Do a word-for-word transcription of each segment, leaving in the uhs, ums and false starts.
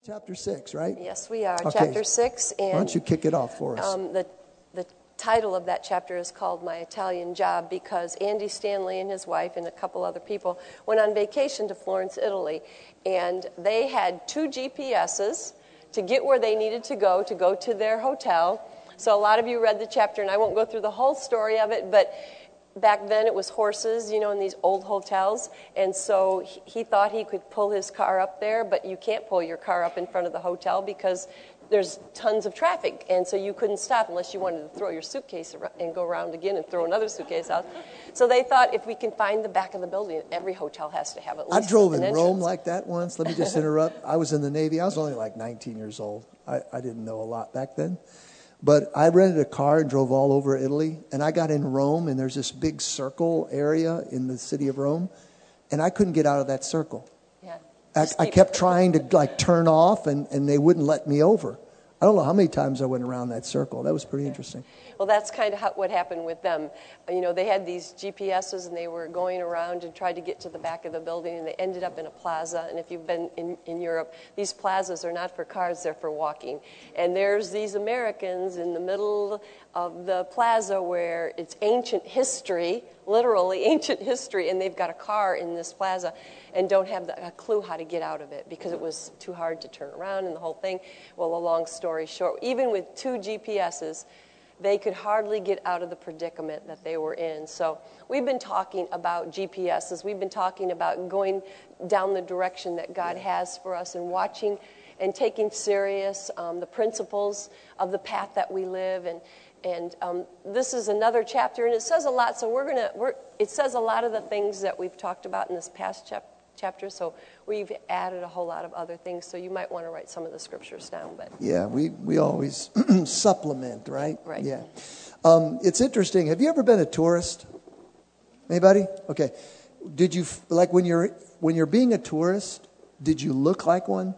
Chapter six, right? Yes, we are. Okay. Chapter six. And, Why don't you kick it off for us? Um, the, the title of that chapter is called My Italian Job because Andy Stanley and his wife and a couple other people went on vacation to Florence, Italy. And they had two G P S's to get where they needed to go, to go to their hotel. So a lot of you read the chapter, and I won't go through the whole story of it, but back then it was horses, you know, in these old hotels, and so he, he thought he could pull his car up there, but you can't pull your car up in front of the hotel because there's tons of traffic, and so you couldn't stop unless you wanted to throw your suitcase around and go around again and throw another suitcase out. So they thought if we can find the back of the building, every hotel has to have at least I drove an in entrance. Rome like that once. Let me just interrupt. I was in the Navy. I was only like nineteen years old. I, I didn't know a lot back then. But I rented a car and drove all over Italy, and I got in Rome, and there's this big circle area in the city of Rome, and I couldn't get out of that circle. Yeah, I, I kept trying to like turn off, and, and they wouldn't let me over. I don't know how many times I went around that circle. That was pretty interesting. Well, that's kind of how, what happened with them. You know, they had these G P S's, and they were going around and tried to get to the back of the building, and they ended up in a plaza. And if you've been in, in Europe, these plazas are not for cars, they're for walking. And there's these Americans in the middle of the plaza where it's ancient history, literally ancient history, and they've got a car in this plaza and don't have the, a clue how to get out of it because it was too hard to turn around and the whole thing. Well, a long story short, even with two G P S's, they could hardly get out of the predicament that they were in. So we've been talking about G P S's. We've been talking about going down the direction that God has for us and watching and taking serious um, the principles of the path that we live. And and um, this is another chapter, and it says a lot. So we're gonna we're it says a lot of the things that we've talked about in this past chapter. chapter, so we've added a whole lot of other things, so you might want to write some of the scriptures down. But yeah, we, we always supplement, right? Right. Yeah. Um, it's interesting. Have you ever been a tourist? Anybody? Okay. Did you, like when you're when you're being a tourist, did you look like one?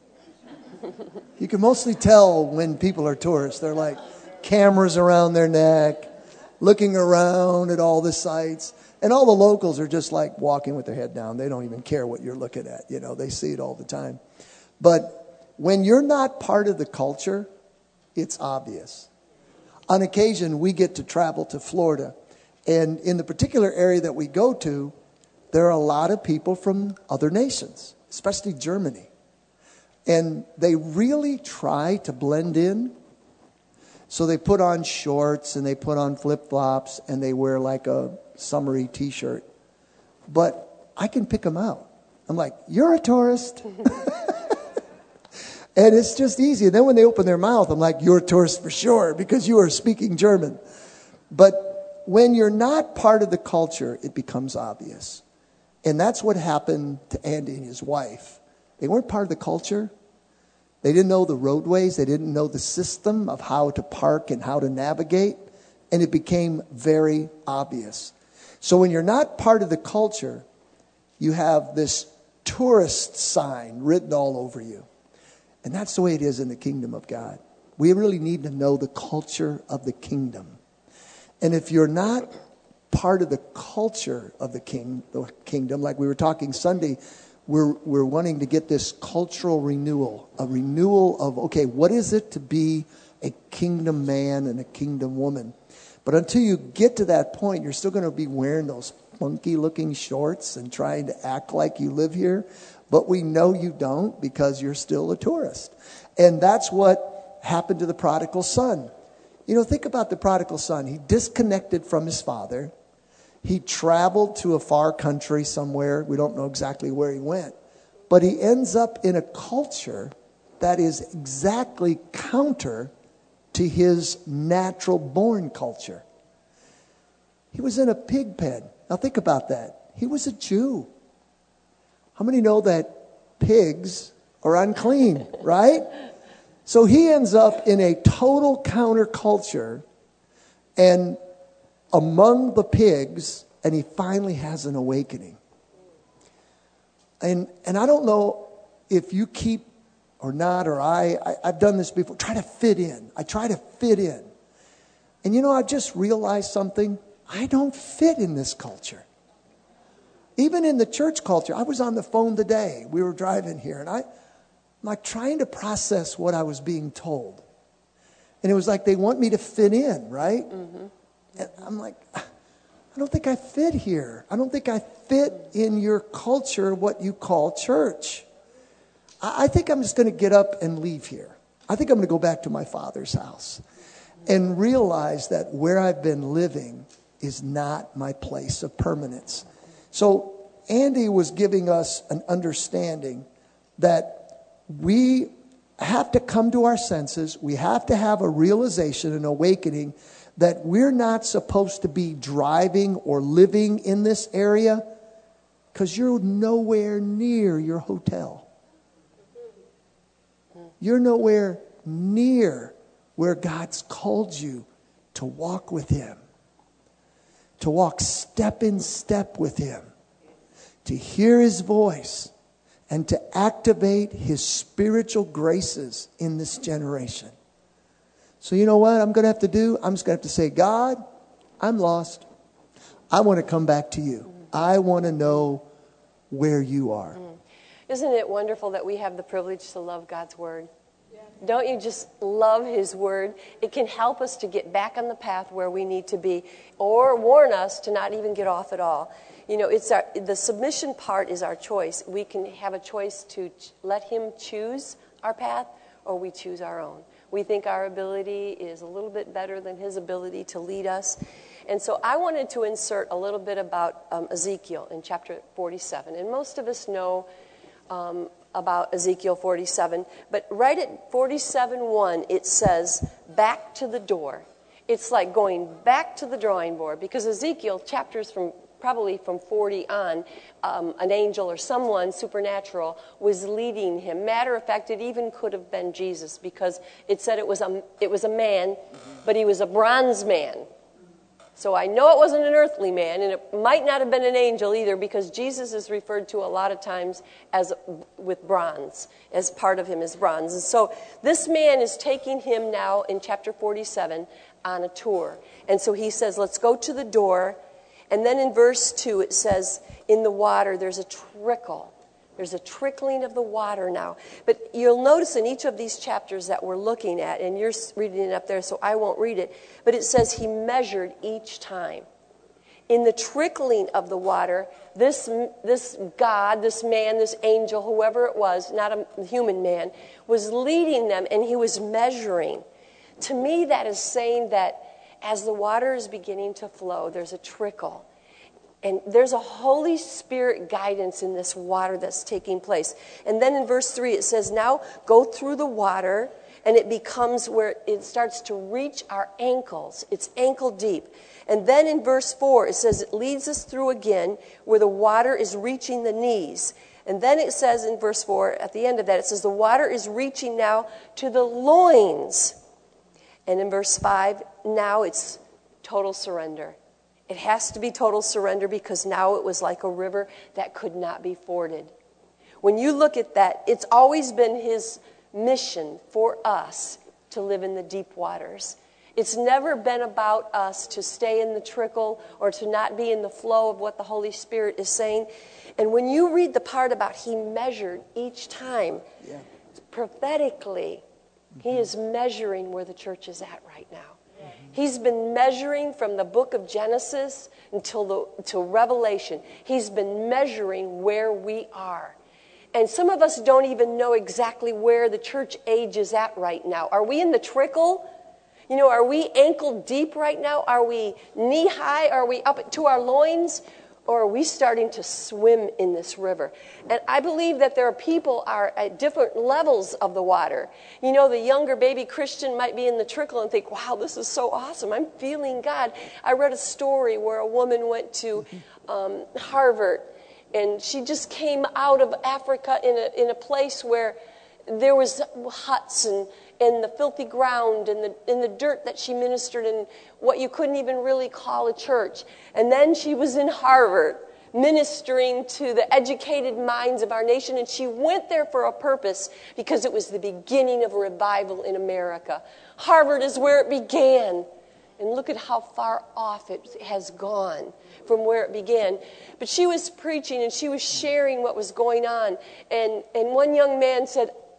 You can mostly tell when people are tourists. They're like cameras around their neck, looking around at all the sights. And all the locals are just like walking with their head down. They don't even care what you're looking at. You know, they see it all the time. But when you're not part of the culture, it's obvious. On occasion, we get to travel to Florida. And in the particular area that we go to, there are a lot of people from other nations, especially Germany. And they really try to blend in. So they put on shorts and they put on flip-flops and they wear like a summery T-shirt. But I can pick them out. I'm like, you're a tourist. And it's just easy. And then when they open their mouth, I'm like, you're a tourist for sure because you are speaking German. But when you're not part of the culture, it becomes obvious. And that's what happened to Andy and his wife. They weren't part of the culture. They didn't know the roadways. They didn't know the system of how to park and how to navigate. And it became very obvious. So when you're not part of the culture, you have this tourist sign written all over you. And that's the way it is in the kingdom of God. We really need to know the culture of the kingdom. And if you're not part of the culture of the king, the kingdom, like we were talking Sunday, we're we're wanting to get this cultural renewal, a renewal of, okay, what is it to be a kingdom man and a kingdom woman? But until you get to that point, you're still going to be wearing those funky-looking shorts and trying to act like you live here. But we know you don't because you're still a tourist. And that's what happened to the prodigal son. You know, think about the prodigal son. He disconnected from his father. He traveled to a far country somewhere. We don't know exactly where he went. But he ends up in a culture that is exactly counter to his natural born culture. He was in a pig pen. Now think about that. He was a Jew. How many know that pigs are unclean, right? So he ends up in a total counterculture and among the pigs, and he finally has an awakening. And and I don't know if you keep or not, or I, I, I've done this before, try to fit in. I try to fit in. And you know, I just realized something. I don't fit in this culture. Even in the church culture. I was on the phone today. We were driving here, and I, I'm like trying to process what I was being told. And it was like they want me to fit in, right? Mm-hmm. And I'm like, I don't think I fit here. I don't think I fit in your culture, what you call church. I, I think I'm just going to get up and leave here. I think I'm going to go back to my father's house and realize that where I've been living is not my place of permanence. So Andy was giving us an understanding that we have to come to our senses. We have to have a realization, an awakening that we're not supposed to be driving or living in this area because you're nowhere near your hotel. You're nowhere near where God's called you to walk with Him, to walk step in step with Him, to hear His voice, and to activate His spiritual graces in this generation. So you know what I'm going to have to do? I'm just going to have to say, God, I'm lost. I want to come back to you. I want to know where you are. Isn't it wonderful that we have the privilege to love God's Word? Yeah. Don't you just love His Word? It can help us to get back on the path where we need to be, or warn us to not even get off at all. You know, it's our, the submission part is our choice. We can have a choice to ch- let Him choose our path, or we choose our own. We think our ability is a little bit better than His ability to lead us. And so I wanted to insert a little bit about um, Ezekiel in chapter forty-seven. And most of us know um, about Ezekiel forty-seven. But right at forty-seven one, it says, back to the door. It's like going back to the drawing board, because Ezekiel, chapters from probably from forty on, um, an angel or someone supernatural was leading him. Matter of fact, it even could have been Jesus, because it said it was a, it was a man, mm-hmm. but he was a bronze man. So I know it wasn't an earthly man, and it might not have been an angel either, because Jesus is referred to a lot of times as with bronze, as part of him is bronze. And so this man is taking him now in chapter forty-seven on a tour. And so he says, let's go to the door. And then in verse two, it says, in the water, there's a trickle. There's a trickling of the water now. But you'll notice in each of these chapters that we're looking at, and you're reading it up there, so I won't read it, but it says he measured each time. In the trickling of the water, this, this God, this man, this angel, whoever it was, not a human man, was leading them, and he was measuring. To me, that is saying that as the water is beginning to flow, there's a trickle. And there's a Holy Spirit guidance in this water that's taking place. And then in verse three, it says, now go through the water, and it becomes where it starts to reach our ankles. It's ankle deep. And then in verse four, it says it leads us through again where the water is reaching the knees. And then it says in verse four, at the end of that, it says the water is reaching now to the loins. And in verse five, now it's total surrender. It has to be total surrender, because now it was like a river that could not be forded. When you look at that, it's always been his mission for us to live in the deep waters. It's never been about us to stay in the trickle or to not be in the flow of what the Holy Spirit is saying. And when you read the part about he measured each time, yeah. prophetically, mm-hmm. he is measuring where the church is at right now. Mm-hmm. He's been measuring from the book of Genesis until the until Revelation. He's been measuring where we are. And some of us don't even know exactly where the church age is at right now. Are we in the trickle? You know, are we ankle deep right now? Are we knee high? Are we up to our loins? Or are we starting to swim in this river? And I believe that there are people are at different levels of the water. You know, the younger baby Christian might be in the trickle and think, wow, this is so awesome. I'm feeling God. I read a story where a woman went to um, Harvard, and she just came out of Africa in a, in a place where there was huts and in the filthy ground, in the in the dirt that she ministered in, what you couldn't even really call a church. And then she was in Harvard ministering to the educated minds of our nation, and she went there for a purpose because it was the beginning of a revival in America. Harvard is where it began. And look at how far off it has gone from where it began. But she was preaching and she was sharing what was going on. And, and one young man said,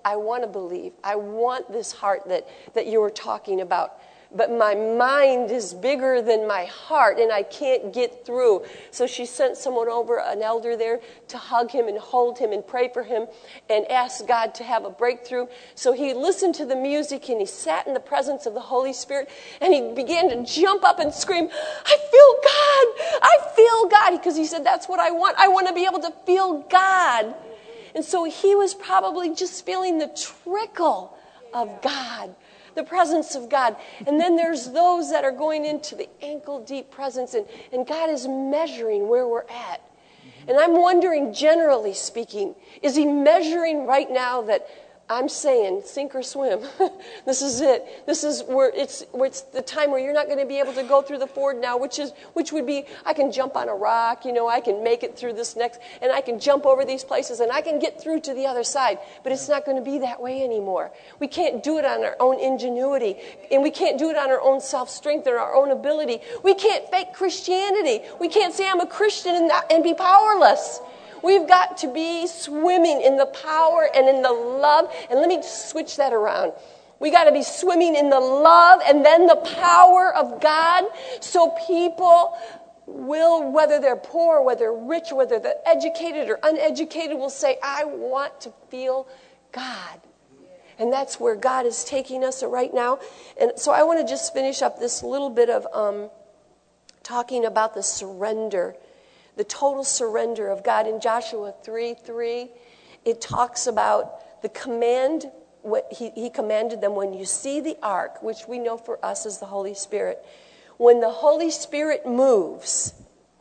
I want to believe. I want this heart that, that you were talking about. But my mind is bigger than my heart, and I can't get through. So she sent someone over, an elder there, to hug him and hold him and pray for him and ask God to have a breakthrough. So he listened to the music, and he sat in the presence of the Holy Spirit, and he began to jump up and scream, I feel God! I feel God! Because he said, that's what I want. I want to be able to feel God. And so he was probably just feeling the trickle of God. The presence of God. And then there's those that are going into the ankle-deep presence, and, and God is measuring where we're at. And I'm wondering, generally speaking, is he measuring right now that I'm saying sink or swim? This is it. This is where it's where it's the time where you're not going to be able to go through the ford now, which is which would be I can jump on a rock, you know, I can make it through this next, and I can jump over these places, and I can get through to the other side. But it's not going to be that way anymore. We can't do it on our own ingenuity, and we can't do it on our own self-strength or our own ability. We can't fake Christianity. We can't say I'm a Christian and, not, and be powerless. We've got to be swimming in the power and in the love. And let me switch that around. We got to be swimming in the love and then the power of God, so people will, whether they're poor, whether they're rich, whether they're educated or uneducated, will say, I want to feel God. And that's where God is taking us right now. And so I want to just finish up this little bit of um, talking about the surrender. The total surrender of God. In Joshua three three, it talks about the command, what he, he commanded them, when you see the ark, which we know for us is the Holy Spirit, when the Holy Spirit moves,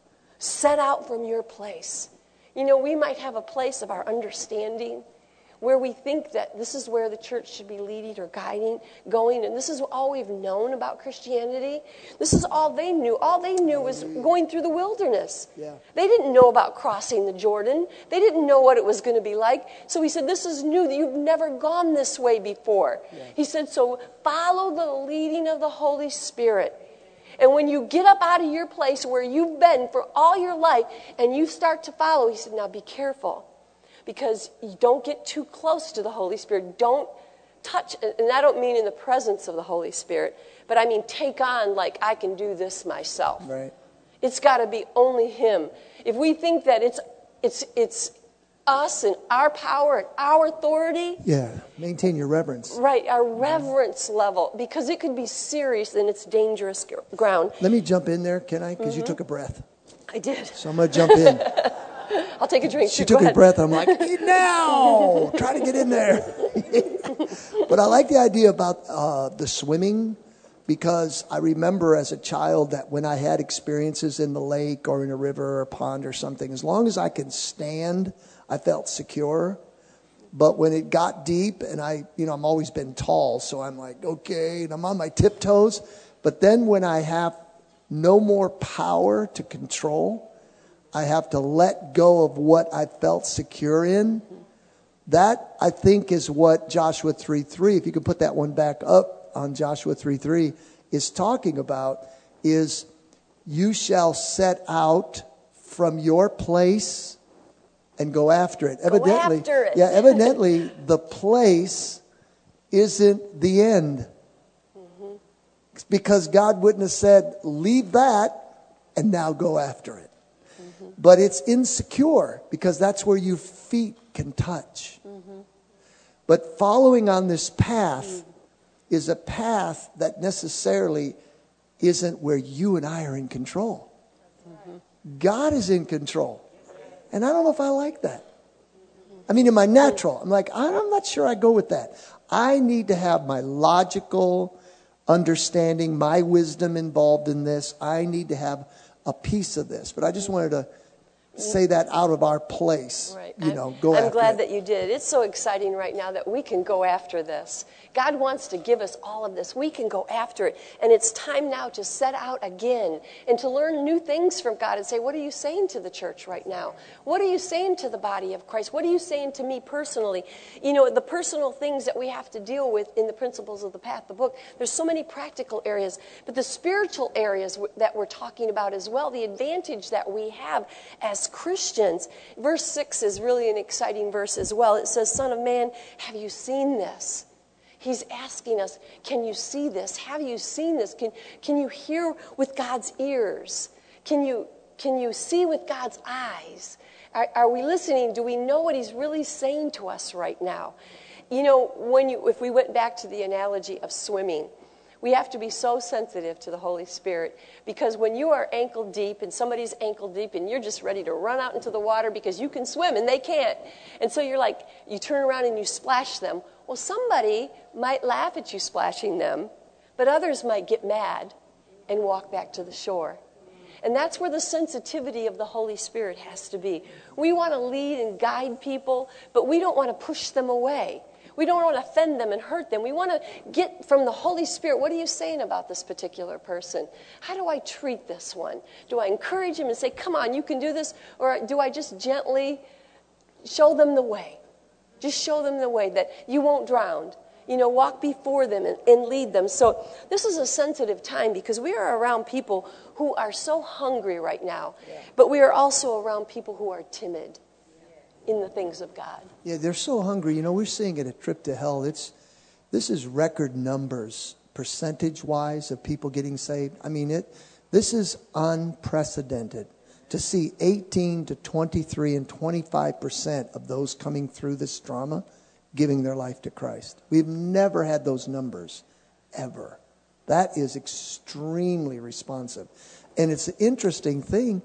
set out from your place. You know, we might have a place of our understanding where we think that this is where the church should be leading or guiding, going, and this is all we've known about Christianity. This is all they knew. All they knew was going through the wilderness. Yeah. They didn't know about crossing the Jordan. They didn't know what it was going to be like. So he said, this is new. You've never gone this way before. Yeah. He said, so follow the leading of the Holy Spirit. And when you get up out of your place where you've been for all your life and you start to follow, he said, now be careful. Because you don't get too close to the Holy Spirit. Don't touch, and I don't mean in the presence of the Holy Spirit, but I mean take on like I can do this myself. Right. It's got to be only him. If we think that it's it's it's us and our power and our authority. Yeah, maintain your reverence. Right, our reverence level, because it could be serious and it's dangerous ground. Let me jump in there, can I? Because mm-hmm. you took a breath. I did. So I'm going to jump in. I'll take a drink. She took a breath. I'm like, eat now. Try to get in there. But I like the idea about uh, the swimming, because I remember as a child that when I had experiences in the lake or in a river or a pond or something, as long as I could stand, I felt secure. But when it got deep, and I, you know, I'm always been tall, so I'm like, okay, and I'm on my tiptoes. But then when I have no more power to control, I have to let go of what I felt secure in. That, I think, is what Joshua three three, if you could put that one back up on Joshua three three, is talking about, is you shall set out from your place and go after it. Go evidently, after it. Yeah, evidently the place isn't the end. Mm-hmm. Because God wouldn't have said, leave that and now go after it. Mm-hmm. But it's insecure because that's where your feet can touch. Mm-hmm. But following on this path mm-hmm. is a path that necessarily isn't where you and I are in control. Mm-hmm. God is in control. And I don't know if I like that. I mean, in my natural, I'm like, I'm not sure I go with that. I need to have my logical understanding, my wisdom involved in this. I need to have a piece of this. But I just wanted to say that out of our place. Right. You I'm, know, go I'm after glad it. that you did. It's so exciting right now that we can go after this. God wants to give us all of this. We can go after it. And it's time now to set out again and to learn new things from God and say, what are you saying to the church right now? What are you saying to the body of Christ? What are you saying to me personally? You know, the personal things that we have to deal with in the Principles of the Path, the book, there's so many practical areas. But the spiritual areas that we're talking about as well, the advantage that we have as as Christians, verse six is really an exciting verse as well. It says, Son of man, have you seen this? He's asking us, can you see this? Have you seen this? Can, can you hear with God's ears? Can you, can you see with God's eyes? Are, are we listening? Do we know what he's really saying to us right now? You know, when you, if we went back to the analogy of swimming, we have to be so sensitive to the Holy Spirit, because when you are ankle deep and somebody's ankle deep and you're just ready to run out into the water because you can swim and they can't, and so you're like, you turn around and you splash them. Well, somebody might laugh at you splashing them, but others might get mad and walk back to the shore. And that's where the sensitivity of the Holy Spirit has to be. We want to lead and guide people, but we don't want to push them away. We don't want to offend them and hurt them. We want to get from the Holy Spirit, what are you saying about this particular person? How do I treat this one? Do I encourage him and say, come on, you can do this? Or do I just gently show them the way? Just show them the way that you won't drown. You know, walk before them and, and lead them. So this is a sensitive time, because we are around people who are so hungry right now. Yeah. But we are also around people who are timid in the things of God. Yeah, they're so hungry. You know, we're seeing at A Trip to Hell, it's this is record numbers, percentage-wise, of people getting saved. I mean, it. This is unprecedented. To see eighteen to twenty-three and twenty-five percent of those coming through this drama giving their life to Christ. We've never had those numbers, ever. That is extremely responsive. And it's an interesting thing.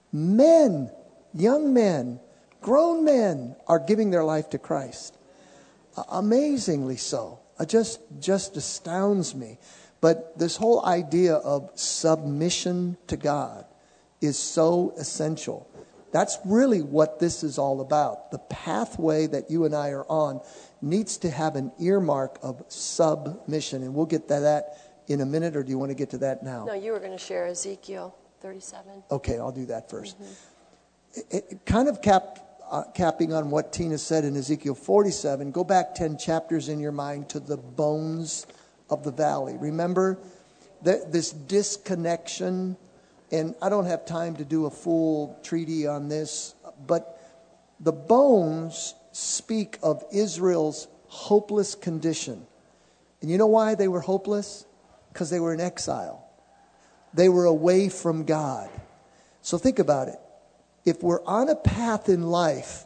Men, young men, grown men are giving their life to Christ. Uh, amazingly so. It just, just astounds me. But this whole idea of submission to God is so essential. That's really what this is all about. The pathway that you and I are on needs to have an earmark of submission. And we'll get to that in a minute, or do you want to get to that now? No, you were going to share Ezekiel thirty-seven. Okay, I'll do that first. Mm-hmm. It, it kind of cap, uh, capping on what Tina said in Ezekiel forty-seven, go back ten chapters in your mind to the bones of the valley. Remember that this disconnection. And I don't have time to do a full treatise on this, but the bones speak of Israel's hopeless condition. And you know why they were hopeless? Because they were in exile. They were away from God. So think about it. If we're on a path in life,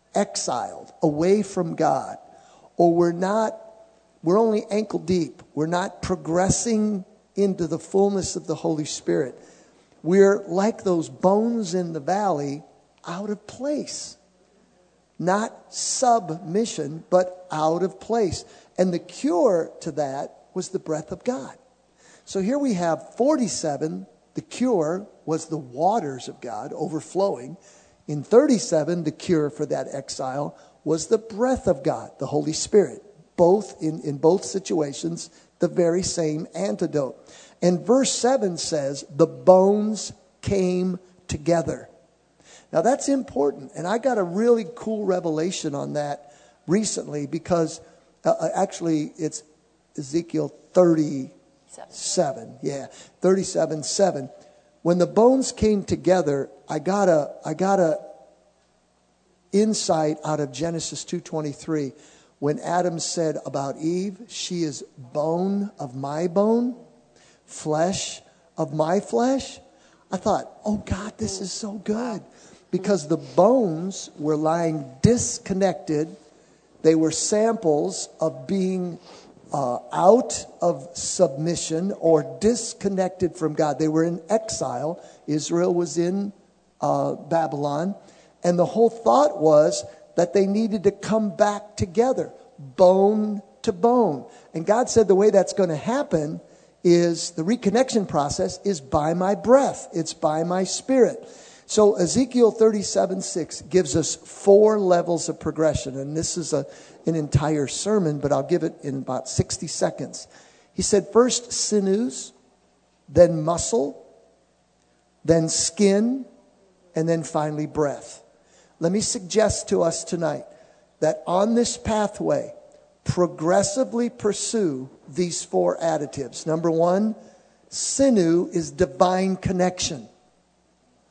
exiled, away from God, or we're not, we're only ankle deep, we're not progressing into the fullness of the Holy Spirit, we're like those bones in the valley, out of place. Not submission, but out of place. And the cure to that was the breath of God. So here we have forty-seven. The cure was the waters of God overflowing. In thirty-seven, the cure for that exile was the breath of God, the Holy Spirit. Both, in, in both situations, the very same antidote. And verse seven says, the bones came together. Now that's important. And I got a really cool revelation on that recently, because uh, actually it's Ezekiel thirty-seven. Seven. Yeah, thirty-seven, seven. When the bones came together, I got a, I got a insight out of Genesis two twenty-three. When Adam said about Eve, she is bone of my bone, flesh of my flesh. I thought, oh God, this is so good. Because the bones were lying disconnected. They were samples of being uh, out of submission or disconnected from God. They were in exile. Israel was in uh, Babylon. And the whole thought was that they needed to come back together, bone to bone. And God said the way that's going to happen is the reconnection process is by my breath. It's by my spirit. So Ezekiel thirty-seven six gives us four levels of progression. And this is a, an entire sermon, but I'll give it in about sixty seconds. He said first sinews, then muscle, then skin, and then finally breath. Let me suggest to us tonight that on this pathway, progressively pursue these four additives. Number one, sinew is divine connection.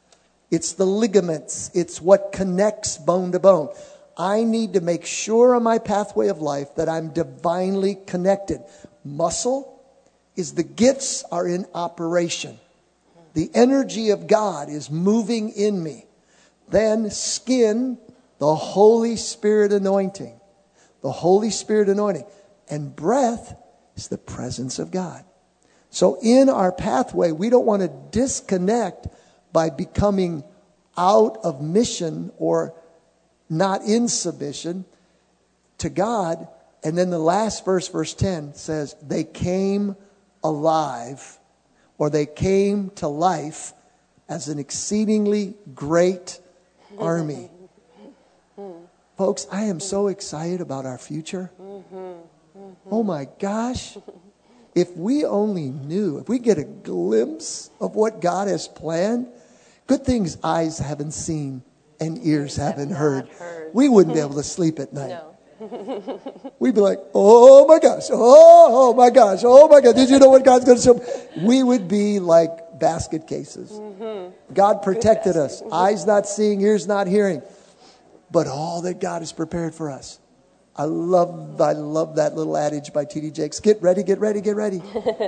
It's the ligaments. It's what connects bone to bone. I need to make sure on my pathway of life that I'm divinely connected. Muscle is the gifts are in operation. The energy of God is moving in me. Then skin, the Holy Spirit anointing. The Holy Spirit anointing. And breath is the presence of God. So in our pathway, we don't want to disconnect by becoming out of mission or not in submission to God. And then the last verse, verse ten, says, they came alive, or they came to life as an exceedingly great army. Folks, I am so excited about our future. Oh my gosh. If we only knew, if we get a glimpse of what God has planned, good things eyes haven't seen and ears haven't heard, heard, we wouldn't be able to sleep at night. No. We'd be like, oh my gosh, oh, oh my gosh, oh my God, did you know what God's going to show? We would be like basket cases. Mm-hmm. God protected us. Eyes not seeing, ears not hearing. But all that God has prepared for us. I love I love that little adage by T D Jakes. Get ready, get ready, get ready.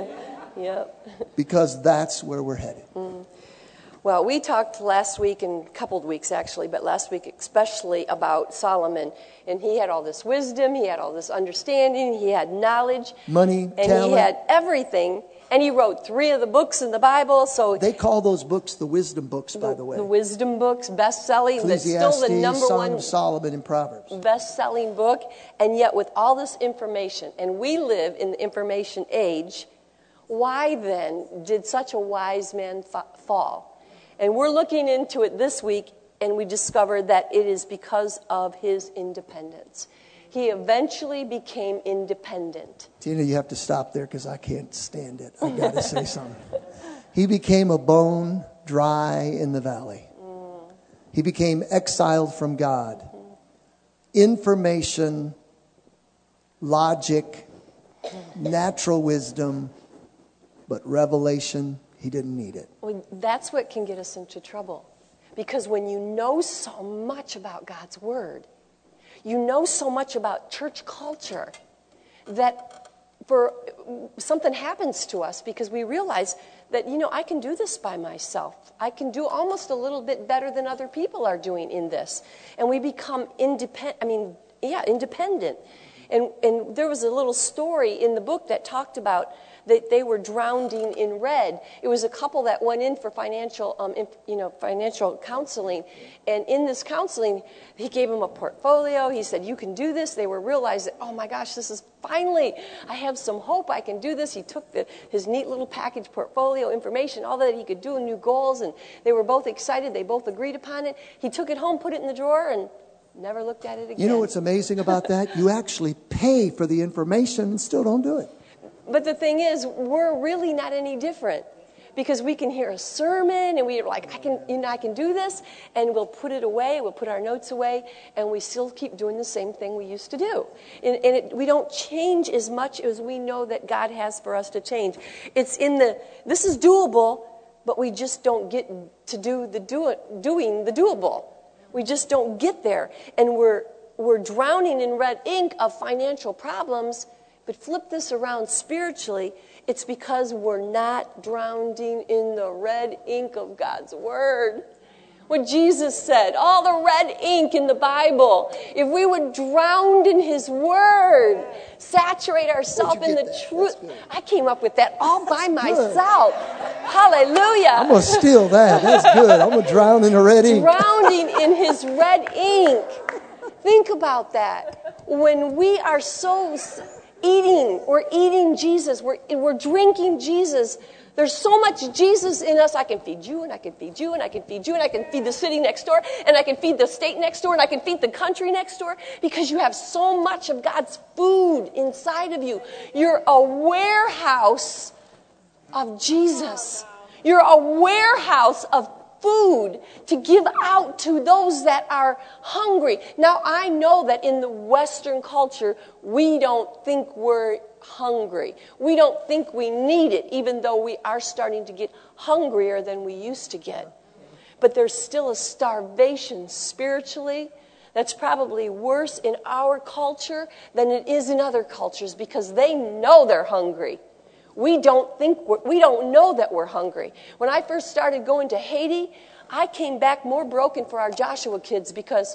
Yep. Because that's where we're headed. Mm. Well, we talked last week, and a couple of weeks actually, but last week especially about Solomon. And he had all this wisdom, he had all this understanding, he had knowledge. Money, and talent. And he had everything. And he wrote three of the books in the Bible. So they call those books the wisdom books, by the, the way. The wisdom books, best-selling. That's still the number Song one of Solomon, and Proverbs. Best-selling book. And yet with all this information, and we live in the information age, why then did such a wise man fa- fall? And we're looking into it this week, and we discovered that it is because of his independence. He eventually became independent. Tina, you have to stop there because I can't stand it. I've got to say something. He became a bone dry in the valley. Mm. He became exiled from God. Mm. Information, logic, natural wisdom, but revelation, he didn't need it. Well, that's what can get us into trouble. Because when you know so much about God's Word, you know so much about church culture that for something happens to us because we realize that, you know, I can do this by myself. I can do almost a little bit better than other people are doing in this. And we become independent, I mean, yeah, independent. And, and there was a little story in the book that talked about that they were drowning in red. It was a couple that went in for financial, um, you know, financial counseling. And in this counseling, he gave them a portfolio. He said, you can do this. They were realized that, oh my gosh, this is finally, I have some hope. I can do this. He took the, his neat little package portfolio information, all that he could do, new goals. And they were both excited. They both agreed upon it. He took it home, put it in the drawer, and never looked at it again. You know what's amazing about that? You actually pay for the information and still don't do it. But the thing is, we're really not any different because we can hear a sermon and we're like, I can, you know, I can do this, and we'll put it away, we'll put our notes away, and we still keep doing the same thing we used to do. And, and it, we don't change as much as we know that God has for us to change. It's in the, this is doable, but we just don't get to do the do it, doing the doable. We just don't get there, and we're we're drowning in red ink of financial problems. But flip this around spiritually, it's because we're not drowning in the red ink of God's Word. What Jesus said, all the red ink in the Bible, if we would drown in His Word, saturate ourselves in the truth. I came up with that all by That's myself. Good. Hallelujah. I'm going to steal that. That's good. I'm going to drown in the red ink. Drowning in His red ink. Think about that. When we are so eating, we're eating Jesus, we're, we're drinking Jesus. There's so much Jesus in us. I can feed you, and I can feed you, and I can feed you, and I can feed the city next door, and I can feed the state next door, and I can feed the country next door, because you have so much of God's food inside of you. You're a warehouse of Jesus. You're a warehouse of food to give out to those that are hungry. Now, I know that in the Western culture, we don't think we're hungry. We don't think we need it, even though we are starting to get hungrier than we used to get. But there's still a starvation spiritually that's probably worse in our culture than it is in other cultures because they know they're hungry. We don't think we're, we don't know that we're hungry. When I first started going to Haiti, I came back more broken for our Joshua kids because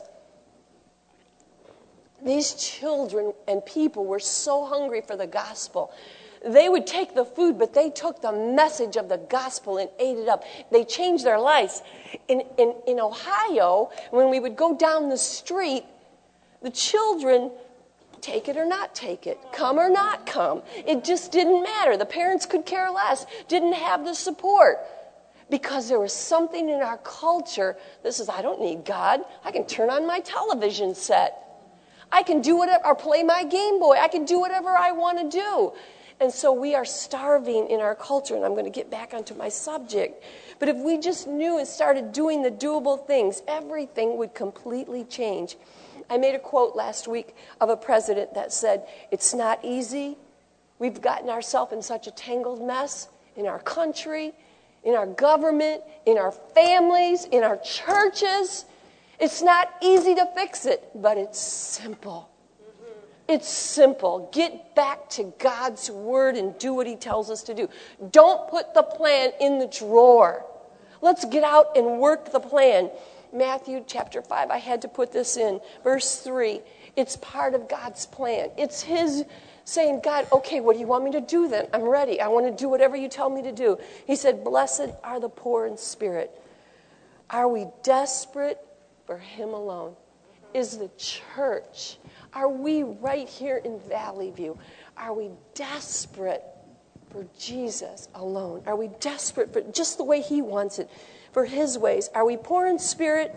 these children and people were so hungry for the gospel. They would take the food, but they took the message of the gospel and ate it up. They changed their lives. In, in, in Ohio, when we would go down the street, the children, take it or not take it, come or not come, it just didn't matter. The parents could care less, didn't have the support. Because there was something in our culture that says, I don't need God. I can turn on my television set. I can do whatever, or play my Game Boy. I can do whatever I want to do. And so we are starving in our culture, and I'm going to get back onto my subject. But if we just knew and started doing the doable things, everything would completely change. I made a quote last week of a president that said, it's not easy. We've gotten ourselves in such a tangled mess in our country, in our government, in our families, in our churches. It's not easy to fix it, but it's simple. It's simple. Get back to God's word and do what he tells us to do. Don't put the plan in the drawer. Let's get out and work the plan. Matthew chapter five, I had to put this in. Verse three, it's part of God's plan. It's his saying, God, okay, what do you want me to do then? I'm ready. I want to do whatever you tell me to do. He said, blessed are the poor in spirit. Are we desperate for him alone? Is the church, are we right here in Valley View, are we desperate for Jesus alone? Are we desperate for just the way he wants it, for his ways? Are we poor in spirit?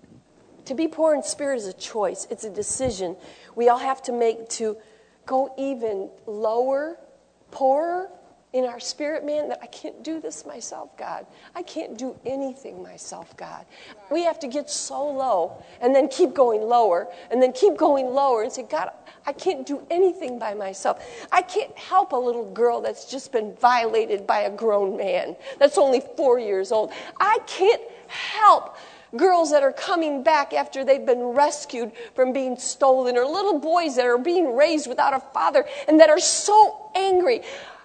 To be poor in spirit is a choice. It's a decision we all have to make to go even lower, poorer in our spirit, man, that I can't do this myself, God. I can't do anything myself, God. We have to get so low and then keep going lower and then keep going lower and say, God, I can't do anything by myself. I can't help a little girl that's just been violated by a grown man that's only four years old. I can't help girls that are coming back after they've been rescued from being stolen, or little boys that are being raised without a father and that are so angry.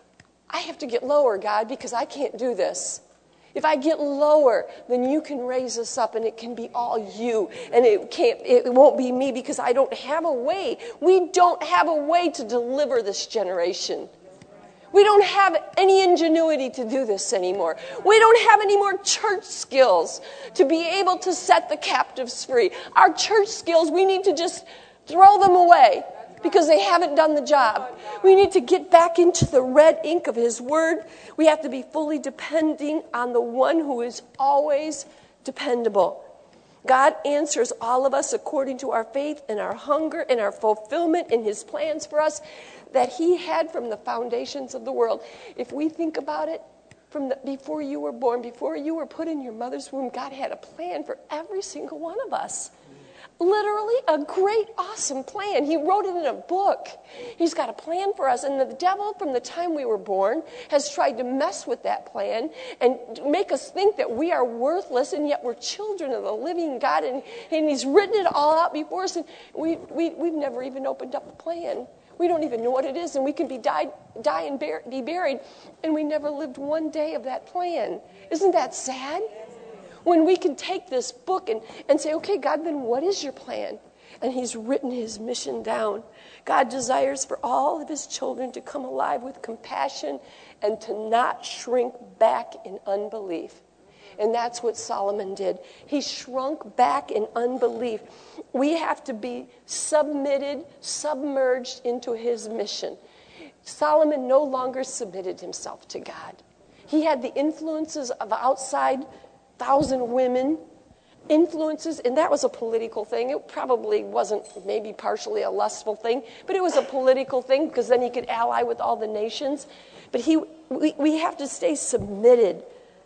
I have to get lower, God, because I can't do this. If I get lower, then you can raise us up, and it can be all you, and it can't. It won't be me, because I don't have a way. We don't have a way to deliver this generation. We don't have any ingenuity to do this anymore. We don't have any more church skills to be able to set the captives free. Our church skills, we need to just throw them away because they haven't done the job. We need to get back into the red ink of his word. We have to be fully depending on the one who is always dependable. God answers all of us according to our faith and our hunger and our fulfillment in his plans for us that he had from the foundations of the world. If we think about it, from the, before you were born, before you were put in your mother's womb, God had a plan for every single one of us. Literally a great, awesome plan. He wrote it in a book. He's got a plan for us. And the devil, from the time we were born, has tried to mess with that plan and make us think that we are worthless, and yet we're children of the living God. And, and he's written it all out before us, and we, we, we've never even opened up the plan. We don't even know what it is, and we can be died, die and bar- be buried, and we never lived one day of that plan. Isn't that sad? When we can take this book and, and say, okay, God, then what is your plan? And he's written his mission down. God desires for all of his children to come alive with compassion and to not shrink back in unbelief. And that's what Solomon did. He shrunk back in unbelief. We have to be submitted, submerged into his mission. Solomon no longer submitted himself to God. He had the influences of outside thousand women, influences, and that was a political thing. It probably wasn't maybe partially a lustful thing, but it was a political thing because then he could ally with all the nations. But he, we, we have to stay submitted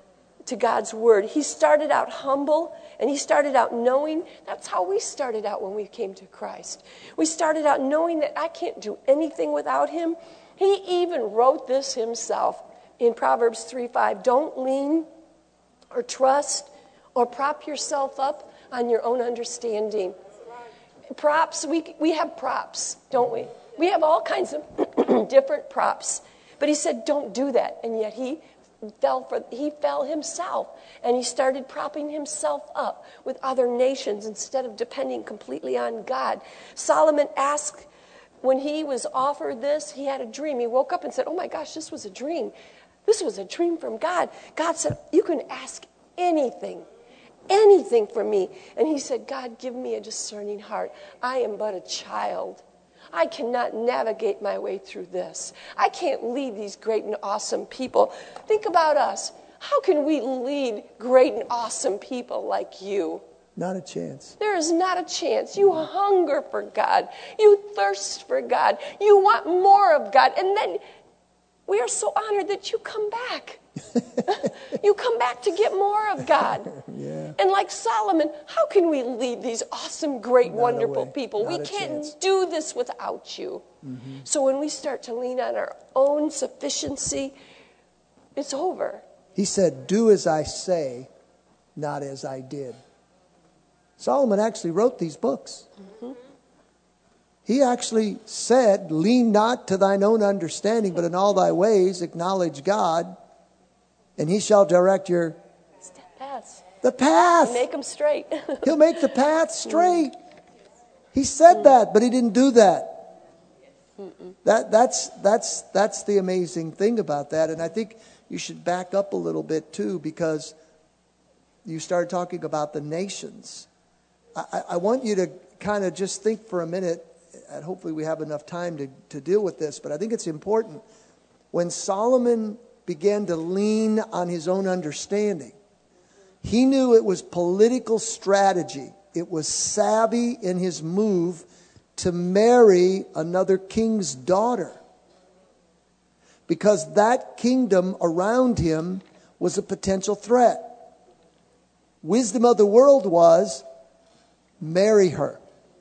to God's word. He started out humble, and he started out knowing. That's how we started out when we came to Christ. We started out knowing that I can't do anything without him. He even wrote this himself in Proverbs three five. Don't lean or trust or prop yourself up on your own understanding. Props, we we have props, don't we? We have all kinds of different props. But he said, don't do that. And yet he fell for he fell himself, and he started propping himself up with other nations instead of depending completely on God. Solomon asked, when he was offered this, he had a dream. He woke up and said, oh my gosh, this was a dream. This was a dream from God. God said, you can ask anything. Anything from me. And he said, God, give me a discerning heart. I am but a child. I cannot navigate my way through this. I can't lead these great and awesome people. Think about us. How can we lead great and awesome people like you? Not a chance. There is not a chance. You hunger for God. You thirst for God. You want more of God. And then we are so honored that you come back. You come back to get more of God. Yeah. And like Solomon, how can we lead these awesome, great, Not wonderful way. people? Not we a can't chance. do this without you. Mm-hmm. So when we start to lean on our own sufficiency, it's over. He said, do as I say, not as I did. Solomon actually wrote these books. Mm-hmm. He actually said, lean not to thine own understanding, but in all thy ways acknowledge God, and he shall direct your paths. The path. Make them straight. He'll make the path straight. He said that, but he didn't do that. That that's that's that's the amazing thing about that. And I think you should back up a little bit too, because you started talking about the nations. I, I want you to kind of just think for a minute, and hopefully we have enough time to, to deal with this, but I think it's important. When Solomon began to lean on his own understanding, he knew it was political strategy. It was savvy in his move to marry another king's daughter, because that kingdom around him was a potential threat. Wisdom of the world was, marry her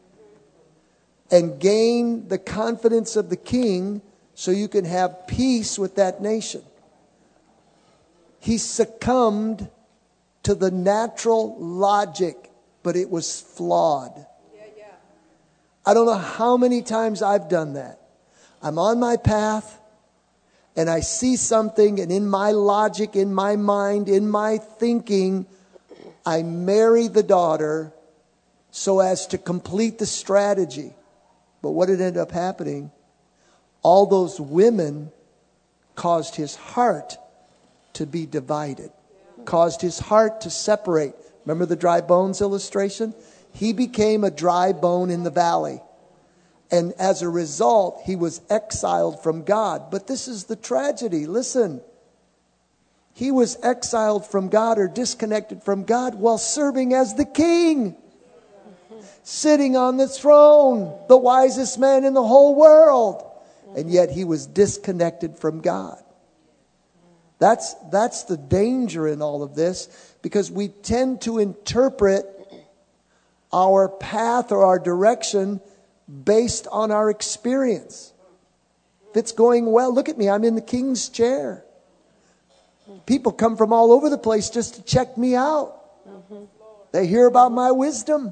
and gain the confidence of the king so you can have peace with that nation. He succumbed to the natural logic, but it was flawed. Yeah, yeah. I don't know how many times I've done that. I'm on my path and I see something, and in my logic, in my mind, in my thinking, I marry the daughter so as to complete the strategy. But what had ended up happening, all those women caused his heart to be divided, caused his heart to separate. Remember the dry bones illustration? He became a dry bone in the valley. And as a result, he was exiled from God. But this is the tragedy. Listen. He was exiled from God or disconnected from God while serving as the king. Sitting on the throne, the wisest man in the whole world. And yet he was disconnected from God. That's, that's the danger in all of this, because we tend to interpret our path or our direction based on our experience. If it's going well, look at me, I'm in the king's chair. People come from all over the place just to check me out. They hear about my wisdom.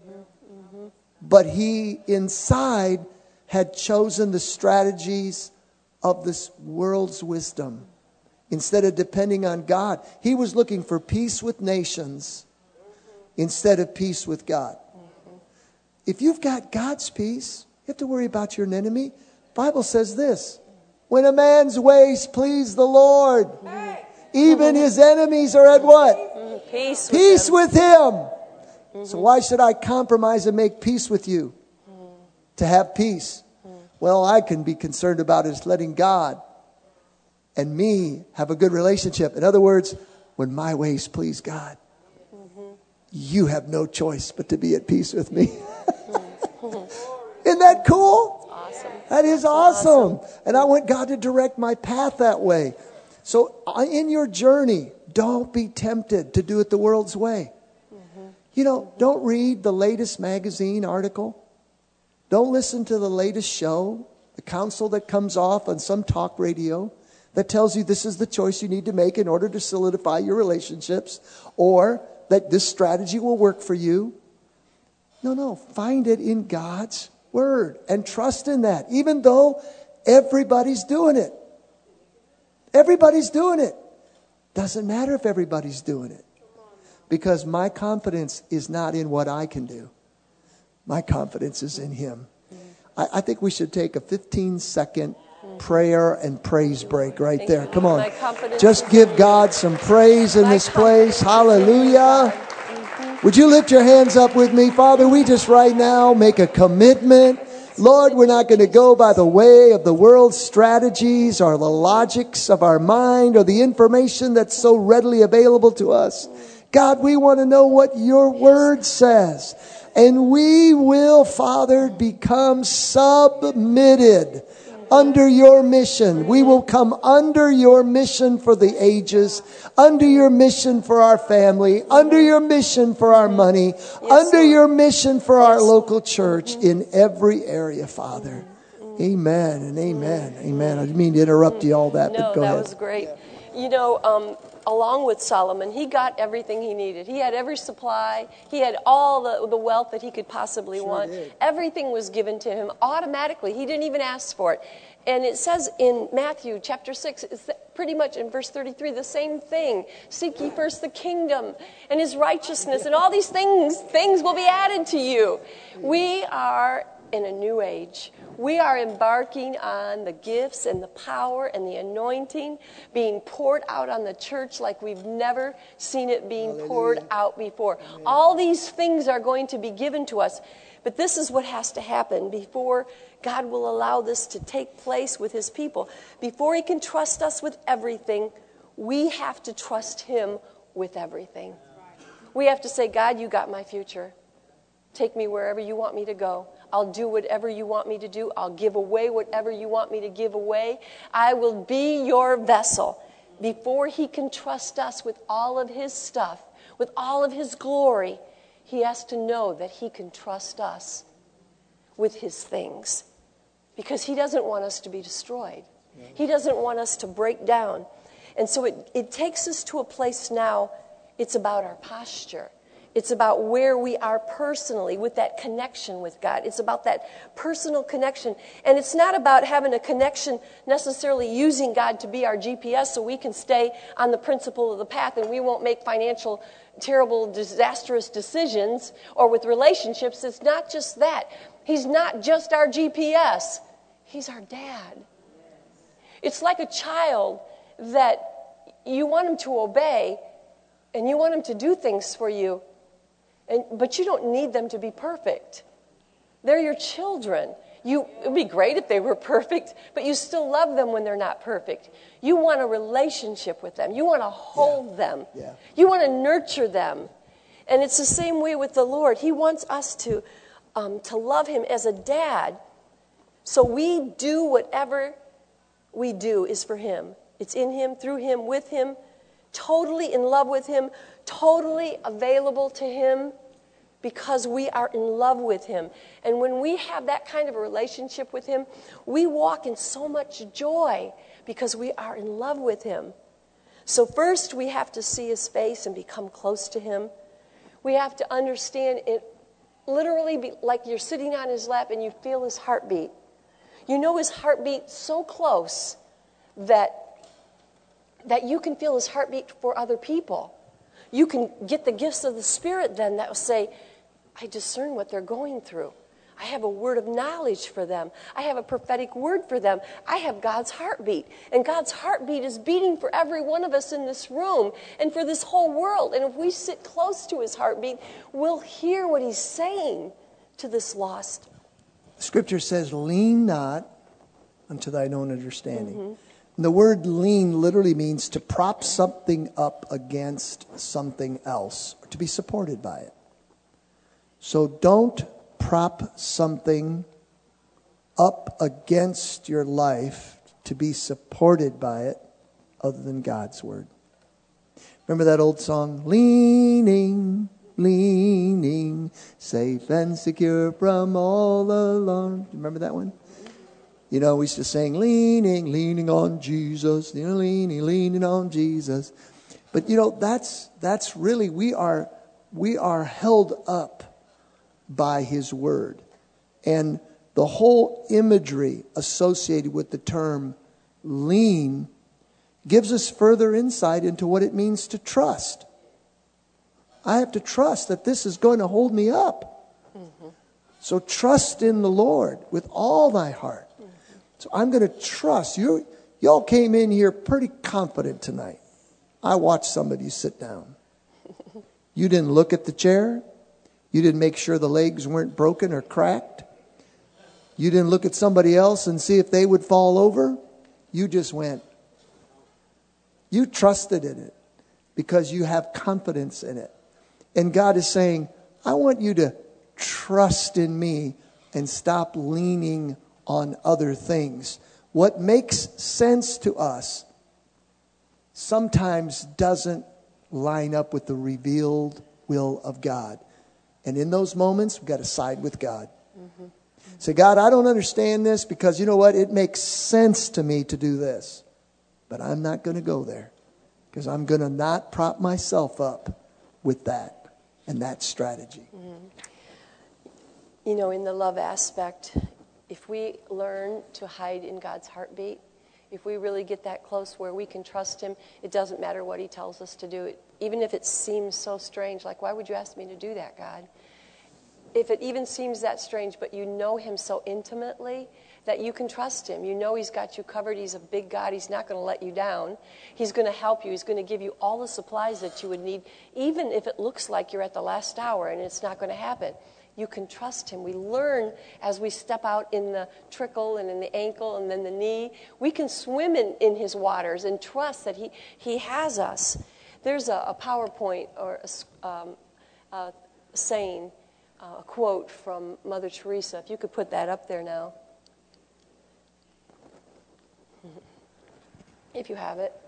But he inside had chosen the strategies of this world's wisdom instead of depending on God. He was looking for peace with nations instead of peace with God. If you've got God's peace, you have to worry about your enemy. The Bible says this: when a man's ways please the Lord, even his enemies are at what? Peace, peace with him. With him. Mm-hmm. So why should I compromise and make peace with you? Mm. To have peace. Mm. Well, I can be concerned about is letting God and me have a good relationship. In other words, when my ways please God, mm-hmm. you have no choice but to be at peace with me. Mm-hmm. Isn't that cool? Awesome. That is awesome. awesome. And I want God to direct my path that way. So in your journey, don't be tempted to do it the world's way. You know, don't read the latest magazine article. Don't listen to the latest show, the counsel that comes off on some talk radio that tells you this is the choice you need to make in order to solidify your relationships, or that this strategy will work for you. No, no. Find it in God's word and trust in that, even though everybody's doing it. Everybody's doing it. Doesn't matter if everybody's doing it. Because my confidence is not in what I can do. My confidence is in Him. I, I think we should take a fifteen second prayer and praise break right there. Come on. Just give God some praise in this place. Hallelujah. Would you lift your hands up with me? Father, we just right now make a commitment. Lord, we're not going to go by the way of the world's strategies or the logics of our mind or the information that's so readily available to us. God, we want to know what your word says. And we will, Father, become submitted under your mission. We will come under your mission for the ages, under your mission for our family, under your mission for our money, yes, under Lord. Your mission for yes. our local church, mm-hmm. in every area, Father. Mm-hmm. Amen and amen. Mm-hmm. Amen. I didn't mean to interrupt you all that, no, but go that ahead. That was great. You know, um, along with Solomon, he got everything he needed. He had every supply. He had all the, the wealth that he could possibly sure want. Did. Everything was given to him automatically. He didn't even ask for it. And it says in Matthew chapter six, it's pretty much in verse thirty-three, the same thing. Seek ye first the kingdom and his righteousness, and all these things, things will be added to you. We are in a new age. We are embarking on the gifts and the power and the anointing being poured out on the church like we've never seen it being Hallelujah. Poured out before. Amen. All these things are going to be given to us. But this is what has to happen before God will allow this to take place with his people. Before he can trust us with everything, we have to trust him with everything. We have to say, God, you got my future. Take me wherever you want me to go. I'll do whatever you want me to do. I'll give away whatever you want me to give away. I will be your vessel. Before he can trust us with all of his stuff, with all of his glory, he has to know that he can trust us with his things. Because he doesn't want us to be destroyed. He doesn't want us to break down. And so it, it takes us to a place now, it's about our posture. It's about where we are personally with that connection with God. It's about that personal connection. And it's not about having a connection necessarily using God to be our G P S so we can stay on the principle of the path and we won't make financial, terrible, disastrous decisions. Or with relationships, it's not just that. He's not just our G P S. He's our dad. It's like a child that you want him to obey and you want him to do things for you. And, but you don't need them to be perfect. They're your children. You, it would be great if they were perfect, but you still love them when they're not perfect. You want a relationship with them. You want to hold yeah. them. Yeah. You want to nurture them. And it's the same way with the Lord. He wants us to, um, to love him as a dad. So we do whatever we do is for him. It's in him, through him, with him, totally in love with him, totally available to him because we are in love with him. And when we have that kind of a relationship with him, we walk in so much joy because we are in love with him. So first we have to see his face and become close to him. We have to understand it literally be like you're sitting on his lap and you feel his heartbeat. You know his heartbeat so close that that you can feel his heartbeat for other people. You can get the gifts of the Spirit then that will say, I discern what they're going through. I have a word of knowledge for them. I have a prophetic word for them. I have God's heartbeat. And God's heartbeat is beating for every one of us in this room and for this whole world. And if we sit close to his heartbeat, we'll hear what he's saying to this lost. Scripture says, lean not unto thine own understanding. Mm-hmm. The word lean literally means to prop something up against something else, or to be supported by it. So don't prop something up against your life to be supported by it other than God's word. Remember that old song, leaning, leaning, safe and secure from all alarm. Remember that one? You know, we used to sing, leaning, leaning on Jesus, you know, leaning, leaning on Jesus. But, you know, that's that's really, we are we are held up by his word. And the whole imagery associated with the term lean gives us further insight into what it means to trust. I have to trust that this is going to hold me up. Mm-hmm. So trust in the Lord with all thy heart. Mm-hmm. So I'm going to trust. You, y'all came in here pretty confident tonight. I watched somebody sit down. You didn't look at the chair. You didn't make sure the legs weren't broken or cracked. You didn't look at somebody else and see if they would fall over. You just went. You trusted in it because you have confidence in it. And God is saying, I want you to trust in me and stop leaning on other things. What makes sense to us sometimes doesn't line up with the revealed will of God. And in those moments, we've got to side with God. Mm-hmm. Say, God, I don't understand this because you know what? It makes sense to me to do this. But I'm not going to go there because I'm going to not prop myself up with that and that strategy. Mm-hmm. You know, in the love aspect, if we learn to hide in God's heartbeat, if we really get that close where we can trust him, it doesn't matter what he tells us to do. It, even if it seems so strange, like, why would you ask me to do that, God? If it even seems that strange, but you know him so intimately that you can trust him. You know he's got you covered. He's a big God. He's not going to let you down. He's going to help you. He's going to give you all the supplies that you would need, even if it looks like you're at the last hour and it's not going to happen. You can trust him. We learn as we step out in the trickle and in the ankle and then the knee. We can swim in, in his waters and trust that he, he has us. There's a, a PowerPoint or a, um, a saying, uh, a quote from Mother Teresa. If you could put that up there now. If you have it.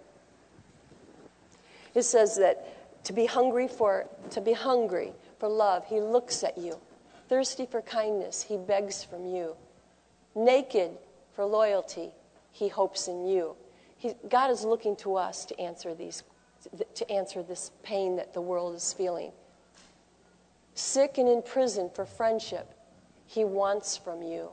It says that to be hungry for to be hungry for love, he looks at you. Thirsty for kindness, he begs from you. Naked for loyalty, he hopes in you. He, God is looking to us to answer these, to answer this pain that the world is feeling. Sick and in prison for friendship, he wants from you.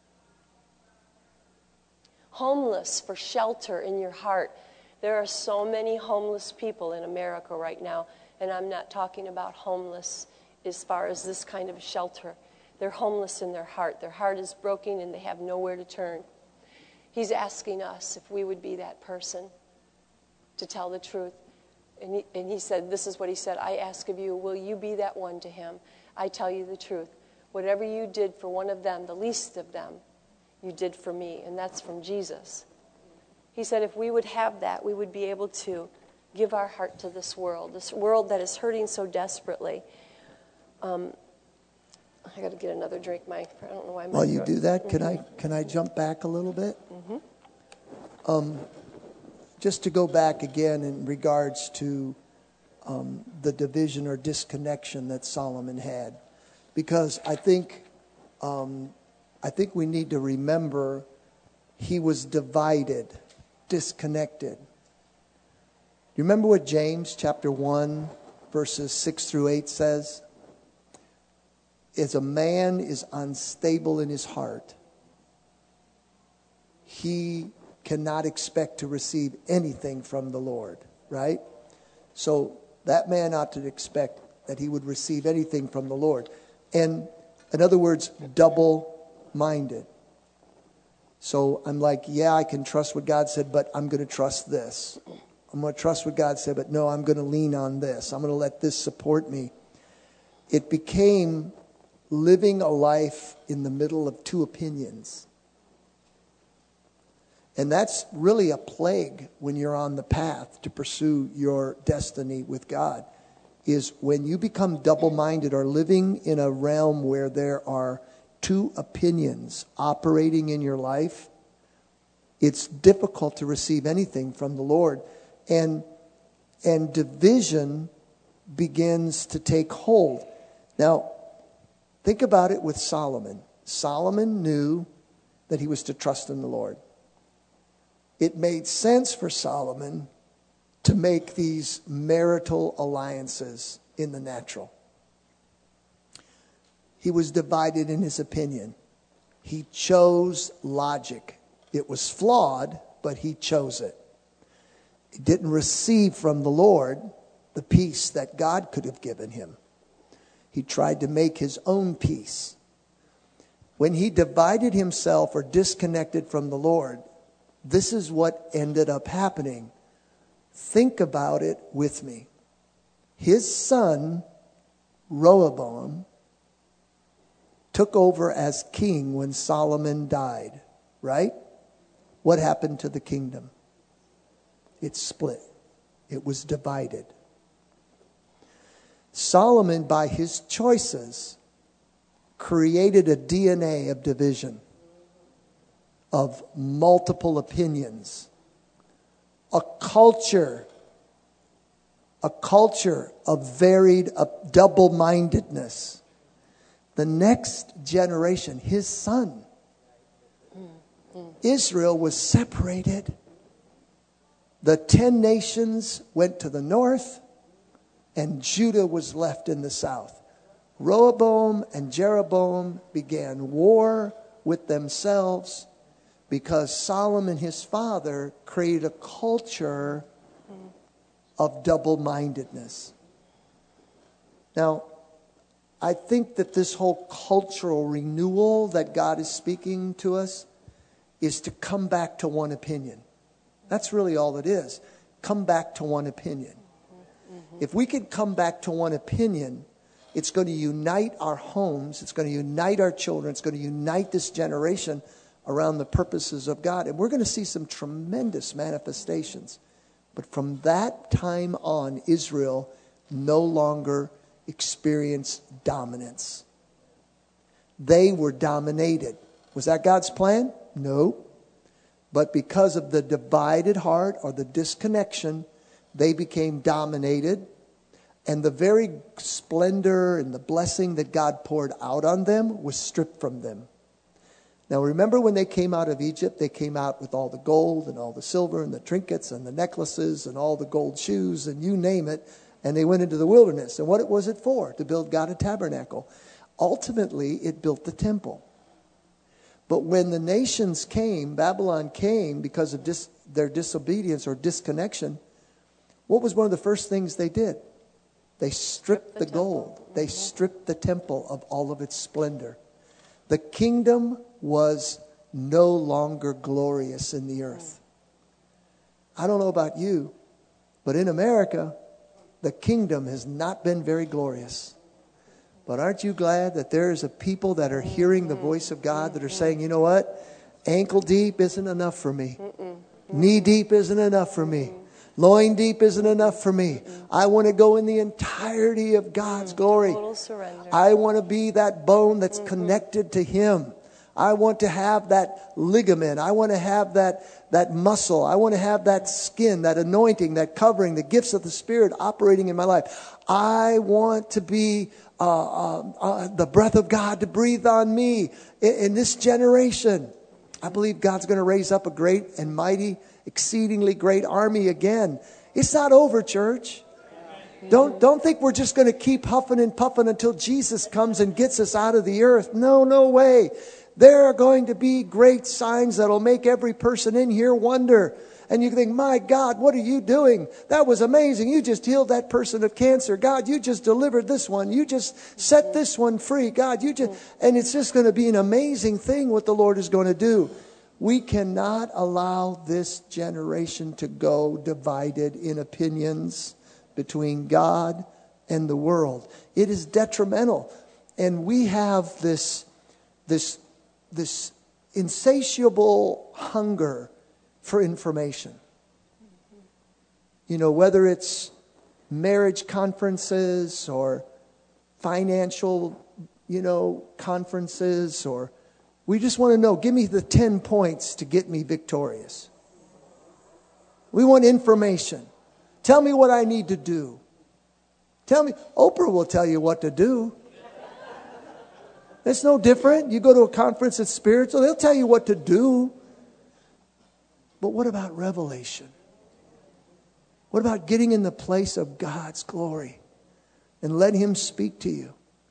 Homeless for shelter in your heart. There are so many homeless people in America right now, and I'm not talking about homeless as far as this kind of shelter. They're homeless in their heart. Their heart is broken and they have nowhere to turn. He's asking us if we would be that person to tell the truth. And he, and he said, this is what he said, I ask of you, will you be that one to him? I tell you the truth. Whatever you did for one of them, the least of them, you did for me. And that's from Jesus. He said if we would have that, we would be able to give our heart to this world, this world that is hurting so desperately. Um, I got to get another drink. My, I don't know why. My While you throat. do that, Mm-hmm. can I can I jump back a little bit? Mm-hmm. Um, just to go back again in regards to um, the division or disconnection that Solomon had, because I think um, I think we need to remember he was divided, disconnected. You remember what James chapter one verses six through eight says? As a man is unstable in his heart, he cannot expect to receive anything from the Lord, right? So that man ought to expect that he would receive anything from the Lord. And in other words, double-minded. So I'm like, yeah, I can trust what God said, but I'm going to trust this. I'm going to trust what God said, but no, I'm going to lean on this. I'm going to let this support me. It became living a life in the middle of two opinions. And that's really a plague when you're on the path to pursue your destiny with God, is when you become double-minded or living in a realm where there are two opinions operating in your life, it's difficult to receive anything from the Lord. And, and division begins to take hold. Now, think about it with Solomon. Solomon knew that he was to trust in the Lord. It made sense for Solomon to make these marital alliances in the natural. He was divided in his opinion. He chose logic. It was flawed, but he chose it. He didn't receive from the Lord the peace that God could have given him. He tried to make his own peace. When he divided himself or disconnected from the Lord, this is what ended up happening. Think about it with me. His son, Rehoboam, took over as king when Solomon died, right? What happened to the kingdom? It split. It was divided. Solomon, by his choices, created a D N A of division, of multiple opinions, a culture, a culture of varied of double-mindedness. The next generation, his son, Israel, was separated. The ten nations went to the north, and Judah was left in the south. Rehoboam and Jeroboam began war with themselves because Solomon, his father, created a culture of double-mindedness. Now, I think that this whole cultural renewal that God is speaking to us is to come back to one opinion. That's really all it is. Come back to one opinion. If we can come back to one opinion, it's going to unite our homes. It's going to unite our children. It's going to unite this generation around the purposes of God. And we're going to see some tremendous manifestations. But from that time on, Israel no longer experienced dominance. They were dominated. Was that God's plan? No. But because of the divided heart or the disconnection, they became dominated. And the very splendor and the blessing that God poured out on them was stripped from them. Now remember, when they came out of Egypt, they came out with all the gold and all the silver and the trinkets and the necklaces and all the gold shoes and you name it. And they went into the wilderness. And what was it for? To build God a tabernacle. Ultimately, it built the temple. But when the nations came, Babylon came because of dis- their disobedience or disconnection, what was one of the first things they did? They stripped the, the gold. They stripped the temple of all of its splendor. The kingdom was no longer glorious in the earth. I don't know about you, but in America, the kingdom has not been very glorious. But aren't you glad that there is a people that are hearing the voice of God, that are saying, you know what? Ankle deep isn't enough for me. Knee deep isn't enough for me. Loin deep isn't enough for me. I want to go in the entirety of God's glory. Total surrender. I want to be that bone that's connected to Him. I want to have that ligament. I want to have that, that muscle. I want to have that skin, that anointing, that covering, the gifts of the Spirit operating in my life. I want to be uh, uh, uh, the breath of God to breathe on me in, in this generation. I believe God's going to raise up a great and mighty, exceedingly great army again. It's not over, church. Don't, don't think we're just going to keep huffing and puffing until Jesus comes and gets us out of the earth. No, no way. There are going to be great signs that will make every person in here wonder. And you think, my God, what are you doing? That was amazing. You just healed that person of cancer. God, you just delivered this one. You just set this one free. God, you just... And it's just going to be an amazing thing what the Lord is going to do. We cannot allow this generation to go divided in opinions between God and the world. It is detrimental. And we have this, this, this insatiable hunger for information. You know, whether it's marriage conferences or financial, you know, conferences, or we just want to know, give me the ten points to get me victorious. We want information. Tell me what I need to do. Tell me, Oprah will tell you what to do. It's no different. You go to a conference that's spiritual, they'll tell you what to do. But what about revelation? What about getting in the place of God's glory and let Him speak to you?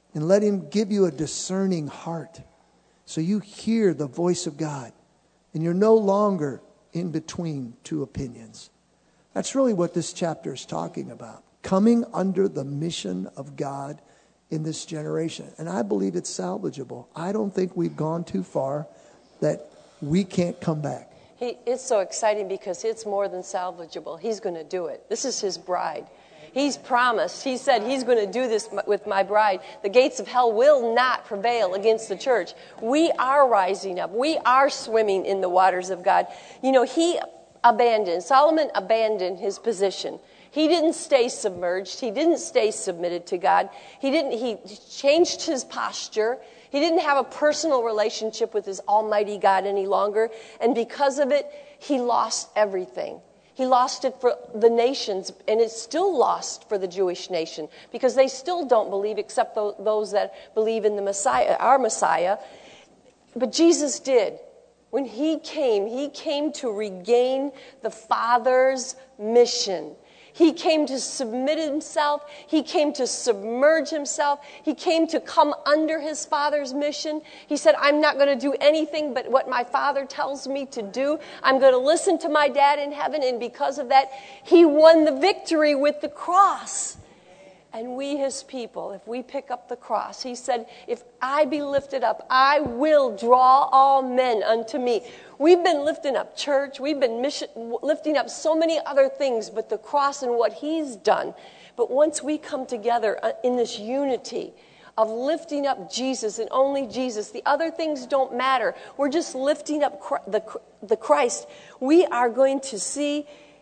And let him give you a discerning heart so you hear the voice of God and you're no longer in between two opinions. That's really what this chapter is talking about. Coming under the mission of God in this generation. And I believe it's salvageable. I don't think we've gone too far that we can't come back. He, it's so exciting because it's more than salvageable. He's going to do it. This is his bride. He's promised. He said he's going to do this with my bride. The gates of hell will not prevail against the church. We are rising up. We are swimming in the waters of God. You know, he abandoned, Solomon abandoned his position. He didn't stay submerged. He didn't stay submitted to God. He didn't. He changed his posture. He didn't have a personal relationship with his almighty God any longer. And because of it, he lost everything. He lost it for the nations, and it's still lost for the Jewish nation because they still don't believe except those that believe in the Messiah, our Messiah. But Jesus did. When he came, he came to regain the Father's mission. He came to submit himself. He came to submerge himself. He came to come under his Father's mission. He said, I'm not going to do anything but what my Father tells me to do. I'm going to listen to my dad in heaven. And because of that, he won the victory with the cross. And we, his people, if we pick up the cross, he said, if I be lifted up, I will draw all men unto me. We've been lifting up church. We've been mission, lifting up so many other things, but the cross and what he's done. But once we come together in this unity of lifting up Jesus and only Jesus, the other things don't matter. We're just lifting up the, the Christ. We are going to see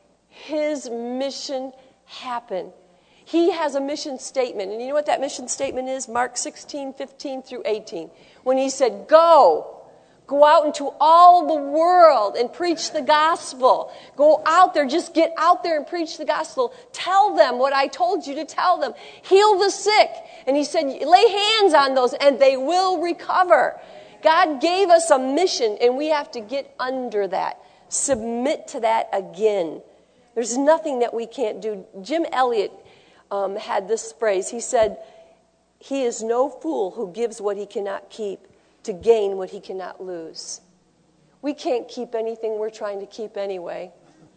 his mission happen. He has a mission statement. And you know what that mission statement is? Mark sixteen, fifteen through eighteen. When he said, go, go out into all the world and preach the gospel. Go out there, just get out there and preach the gospel. Tell them what I told you to tell them. Heal the sick. And he said, lay hands on those and they will recover. God gave us a mission and we have to get under that. Submit to that again. There's nothing that we can't do. Jim Elliot Um, had this phrase. He said, he is no fool who gives what he cannot keep to gain what he cannot lose. We can't keep anything we're trying to keep anyway.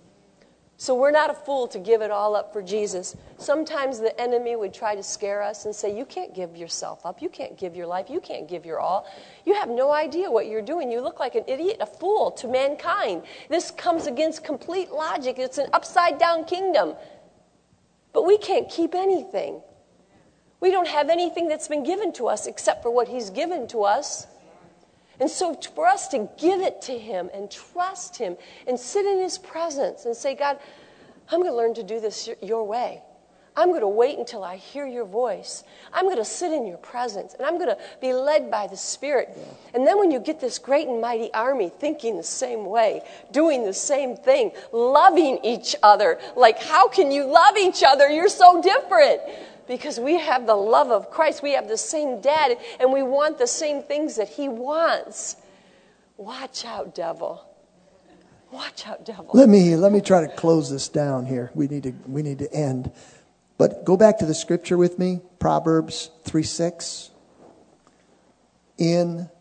So we're not a fool to give it all up for Jesus. Sometimes the enemy would try to scare us and say, you can't give yourself up. You can't give your life. You can't give your all. You have no idea what you're doing. You look like an idiot, a fool to mankind. This comes against complete logic. It's an upside down kingdom. But we can't keep anything. We don't have anything that's been given to us except for what he's given to us. And so for us to give it to him and trust him and sit in his presence and say, God, I'm going to learn to do this your way. I'm going to wait until I hear your voice. I'm going to sit in your presence, and I'm going to be led by the Spirit. And then when you get this great and mighty army thinking the same way, doing the same thing, loving each other, like how can you love each other? You're so different. Because we have the love of Christ. We have the same dad, and we want the same things that he wants. Watch out, devil. Watch out, devil. Let me let me try to close this down here. We need to we need to end. But go back to the scripture with me, Proverbs three six. In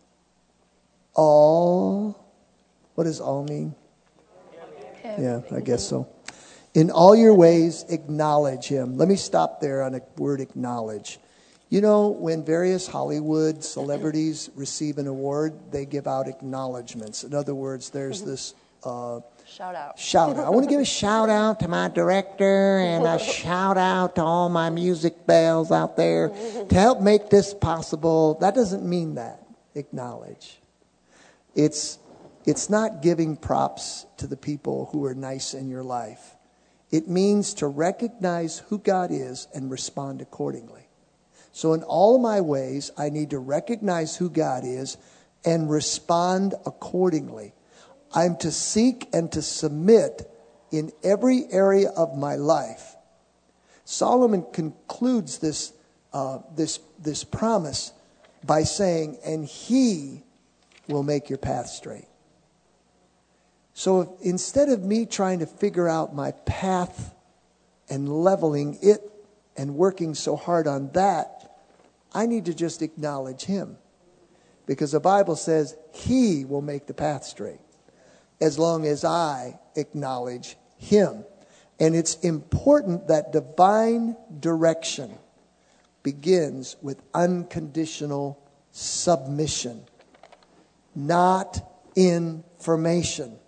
all, what does all mean? Yeah, I guess so. In all your ways, acknowledge him. Let me stop there on a word acknowledge. You know, when various Hollywood celebrities receive an award, they give out acknowledgments. In other words, there's this uh, shout out. Shout out. I want to give a shout out to my director and a shout out to all my music bells out there to help make this possible. That doesn't mean that. Acknowledge. It's it's not giving props to the people who are nice in your life. It means to recognize who God is and respond accordingly. So in all of my ways, I need to recognize who God is and respond accordingly. I'm to seek and to submit in every area of my life. Solomon concludes this, uh, this, this promise by saying, and he will make your path straight. So if, instead of me trying to figure out my path and leveling it and working so hard on that, I need to just acknowledge him. Because the Bible says he will make the path straight as long as I acknowledge him. And it's important that divine direction begins with unconditional submission, not information.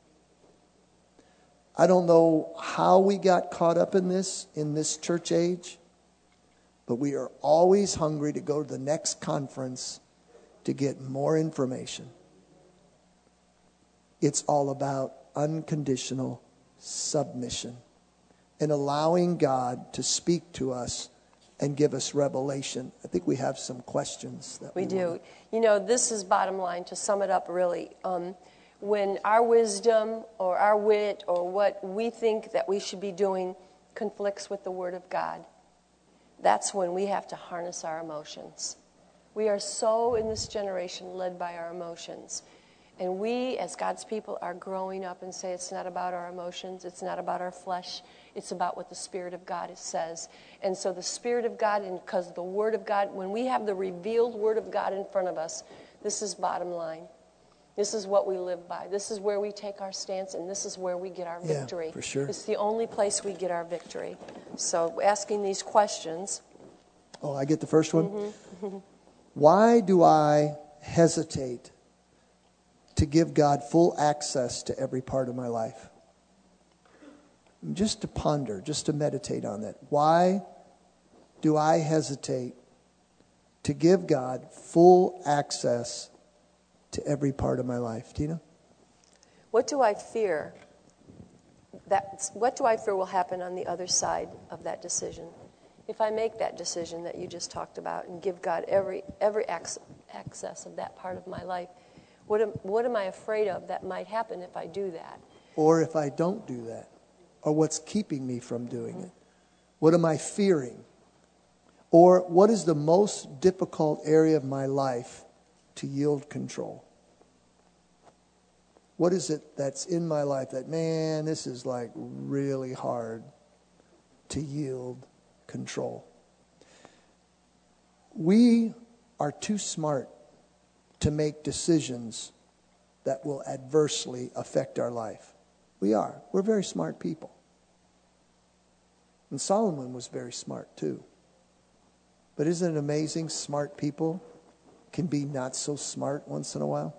I don't know how we got caught up in this, in this church age, but we are always hungry to go to the next conference to get more information. It's all about unconditional submission and allowing God to speak to us and give us revelation. I think we have some questions that we, we do. want. You know, this is bottom line, to sum it up really. Um, when our wisdom or our wit or what we think that we should be doing conflicts with the Word of God, that's when we have to harness our emotions. We are so, in this generation, led by our emotions. And we, as God's people, are growing up and say it's not about our emotions, it's not about our flesh, it's about what the Spirit of God says. And so the Spirit of God, and because the Word of God, when we have the revealed Word of God in front of us, this is bottom line. This is what we live by. This is where we take our stance, and this is where we get our victory. Yeah, for sure. It's the only place we get our victory. So asking these questions. Oh, I get the first one? Mm-hmm. Why do I hesitate to give God full access to every part of my life? Just to ponder, just to meditate on that. Why do I hesitate to give God full access to every part of my life? Tina? What do I fear? That, what do I fear will happen on the other side of that decision? If I make that decision that you just talked about and give God every every access of that part of my life, what am, what am I afraid of that might happen if I do that? Or if I don't do that? Or what's keeping me from doing it? What am I fearing? Or what is the most difficult area of my life to yield control? What is it that's in my life that, man, this is like really hard to yield control? We are too smart to make decisions that will adversely affect our life. We are. We're very smart people. And Solomon was very smart too. But isn't it amazing smart people can be not so smart once in a while?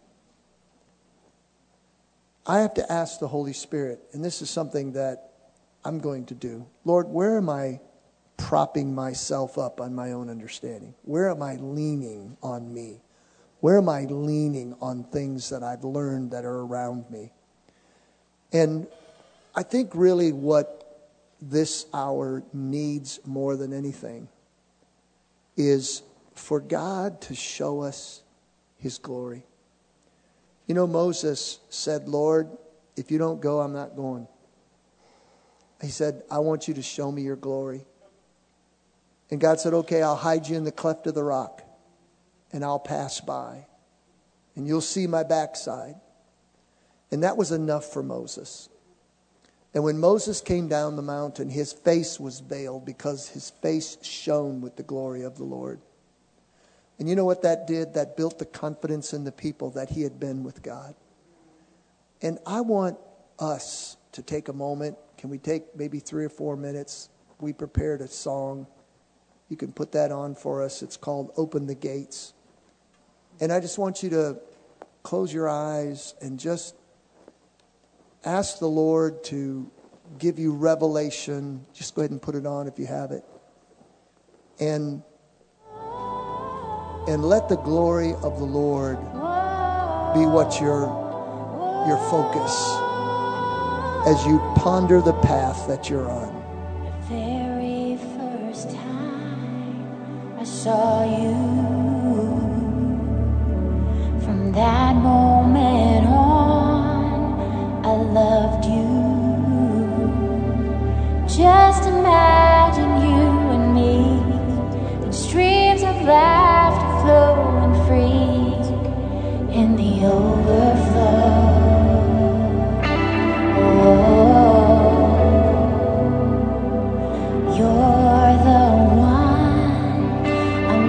I have to ask the Holy Spirit, and this is something that I'm going to do. Lord, where am I propping myself up on my own understanding? Where am I leaning on me? Where am I leaning on things that I've learned that are around me? And I think really what this hour needs more than anything is for God to show us His glory. You know, Moses said, Lord, if you don't go, I'm not going. He said, I want you to show me your glory. And God said, okay, I'll hide you in the cleft of the rock and I'll pass by and you'll see my backside. And that was enough for Moses. And when Moses came down the mountain, his face was veiled because his face shone with the glory of the Lord. And you know what that did? That built the confidence in the people that he had been with God. And I want us to take a moment. Can we take maybe three or four minutes? We prepared a song. You can put that on for us. It's called Open the Gates. And I just want you to close your eyes and just ask the Lord to give you revelation. Just go ahead and put it on if you have it. And and let the glory of the Lord be what your your focus as you ponder the path that you're on. The very first time I saw you, from that moment on, I loved you. Just imagine you and me in streams of laughter flowing free in the overflow. Oh, you're the one I'm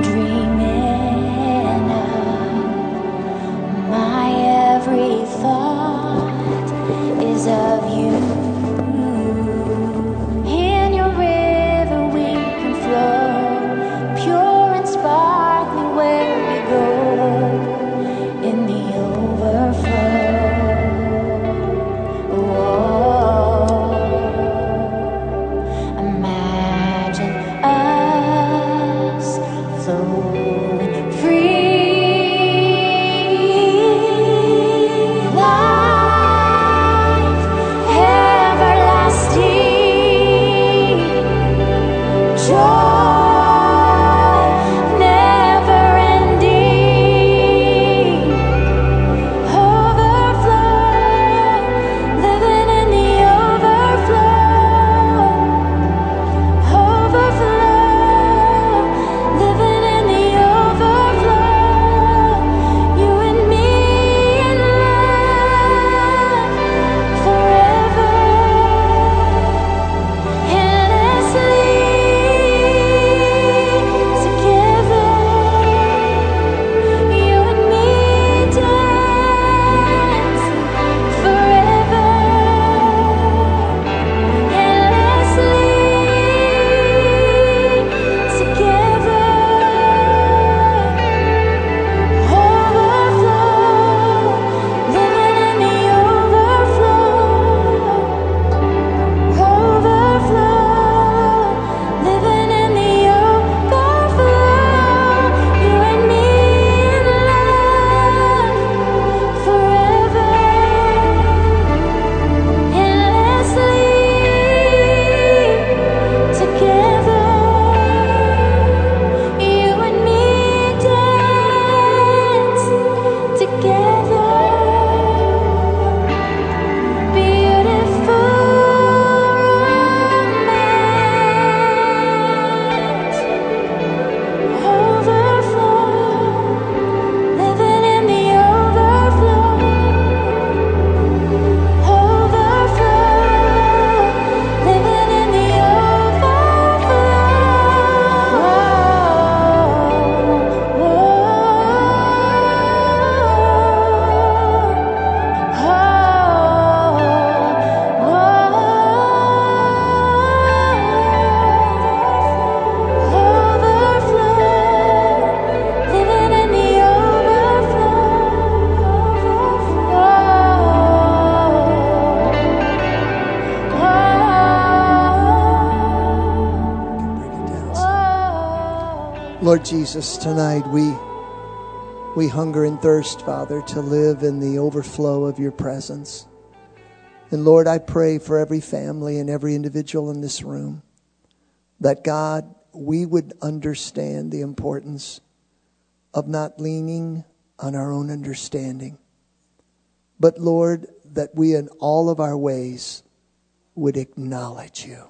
Lord Jesus, tonight we we hunger and thirst, Father, to live in the overflow of your presence. And Lord, I pray for every family and every individual in this room that, God, we would understand the importance of not leaning on our own understanding. But Lord, that we in all of our ways would acknowledge you.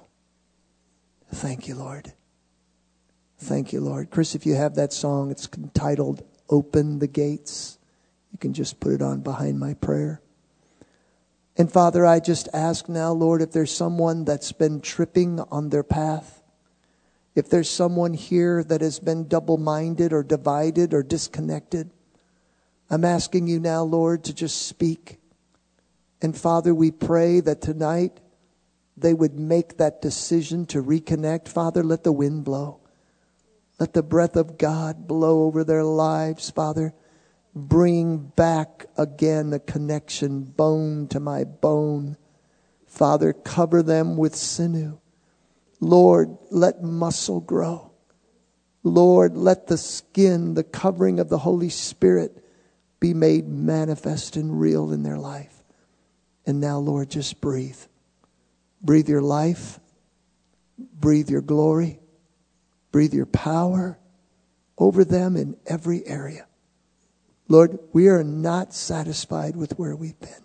Thank you, Lord. Thank you, Lord. Chris, if you have that song, it's entitled Open the Gates. You can just put it on behind my prayer. And Father, I just ask now, Lord, if there's someone that's been tripping on their path, if there's someone here that has been double-minded or divided or disconnected, I'm asking you now, Lord, to just speak. And Father, we pray that tonight they would make that decision to reconnect. Father, let the wind blow. Let the breath of God blow over their lives, Father. Bring back again a connection, bone to my bone. Father, cover them with sinew. Lord, let muscle grow. Lord, let the skin, the covering of the Holy Spirit be made manifest and real in their life. And now, Lord, just breathe. Breathe your life. Breathe your glory. Breathe your power over them in every area. Lord, we are not satisfied with where we've been.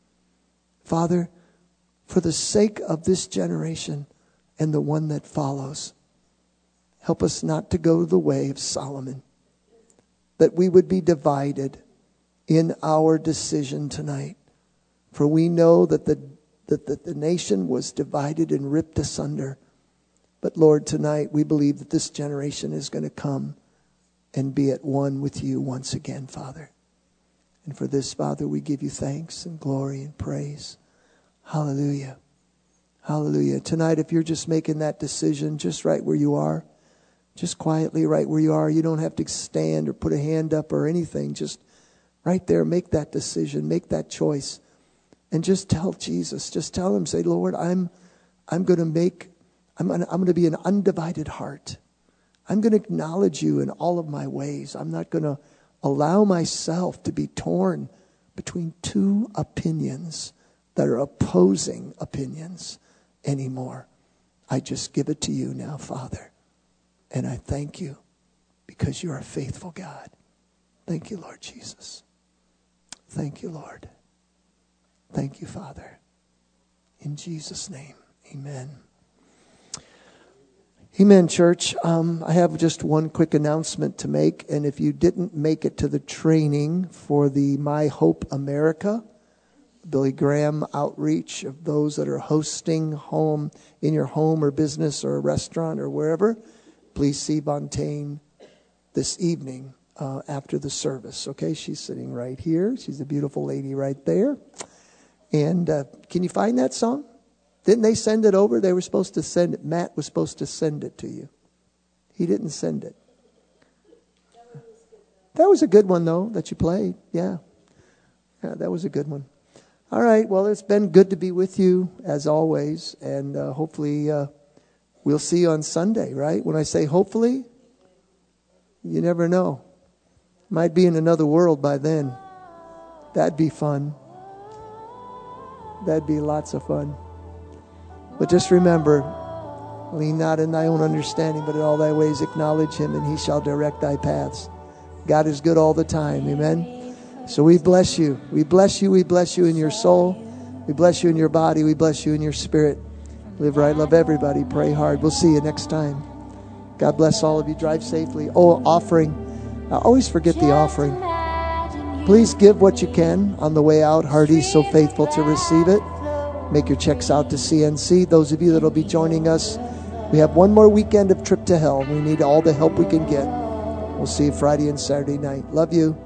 Father, for the sake of this generation and the one that follows, help us not to go the way of Solomon, that we would be divided in our decision tonight. For we know that the, that the, the nation was divided and ripped asunder. But Lord, tonight we believe that this generation is going to come and be at one with you once again, Father. And for this, Father, we give you thanks and glory and praise. Hallelujah. Hallelujah. Tonight, if you're just making that decision, just right where you are, just quietly right where you are, you don't have to stand or put a hand up or anything. Just right there, make that decision, make that choice. And just tell Jesus, just tell him, say, Lord, I'm I'm going to make, I'm I'm going to be an undivided heart. I'm going to acknowledge you in all of my ways. I'm not going to allow myself to be torn between two opinions that are opposing opinions anymore. I just give it to you now, Father. And I thank you because you're a faithful God. Thank you, Lord Jesus. Thank you, Lord. Thank you, Father. In Jesus' name, amen. Amen, church. Um, I have just one quick announcement to make. And if you didn't make it to the training for the My Hope America, Billy Graham outreach of those that are hosting home in your home or business or a restaurant or wherever, please see Bontaine this evening uh, after the service. Okay, she's sitting right here. She's a beautiful lady right there. And uh, can you find that song? Didn't they send it over? They were supposed to send it. Matt was supposed to send it to you. He didn't send it. That was a good one, though, that you played. Yeah. Yeah, that was a good one. All right. Well, it's been good to be with you, as always. And uh, hopefully uh, we'll see you on Sunday, right? When I say hopefully, you never know. Might be in another world by then. That'd be fun. That'd be lots of fun. But just remember, lean not in thy own understanding, but in all thy ways acknowledge him, and he shall direct thy paths. God is good all the time. Amen. So we bless you. We bless you. We bless you in your soul. We bless you in your body. We bless you in your spirit. Live right. Love everybody. Pray hard. We'll see you next time. God bless all of you. Drive safely. Oh, offering. I always forget the offering. Please give what you can on the way out. Hardy's so faithful to receive it. Make your checks out to C N C. Those of you that will be joining us, we have one more weekend of Trip to Hell. We need all the help we can get. We'll see you Friday and Saturday night. Love you.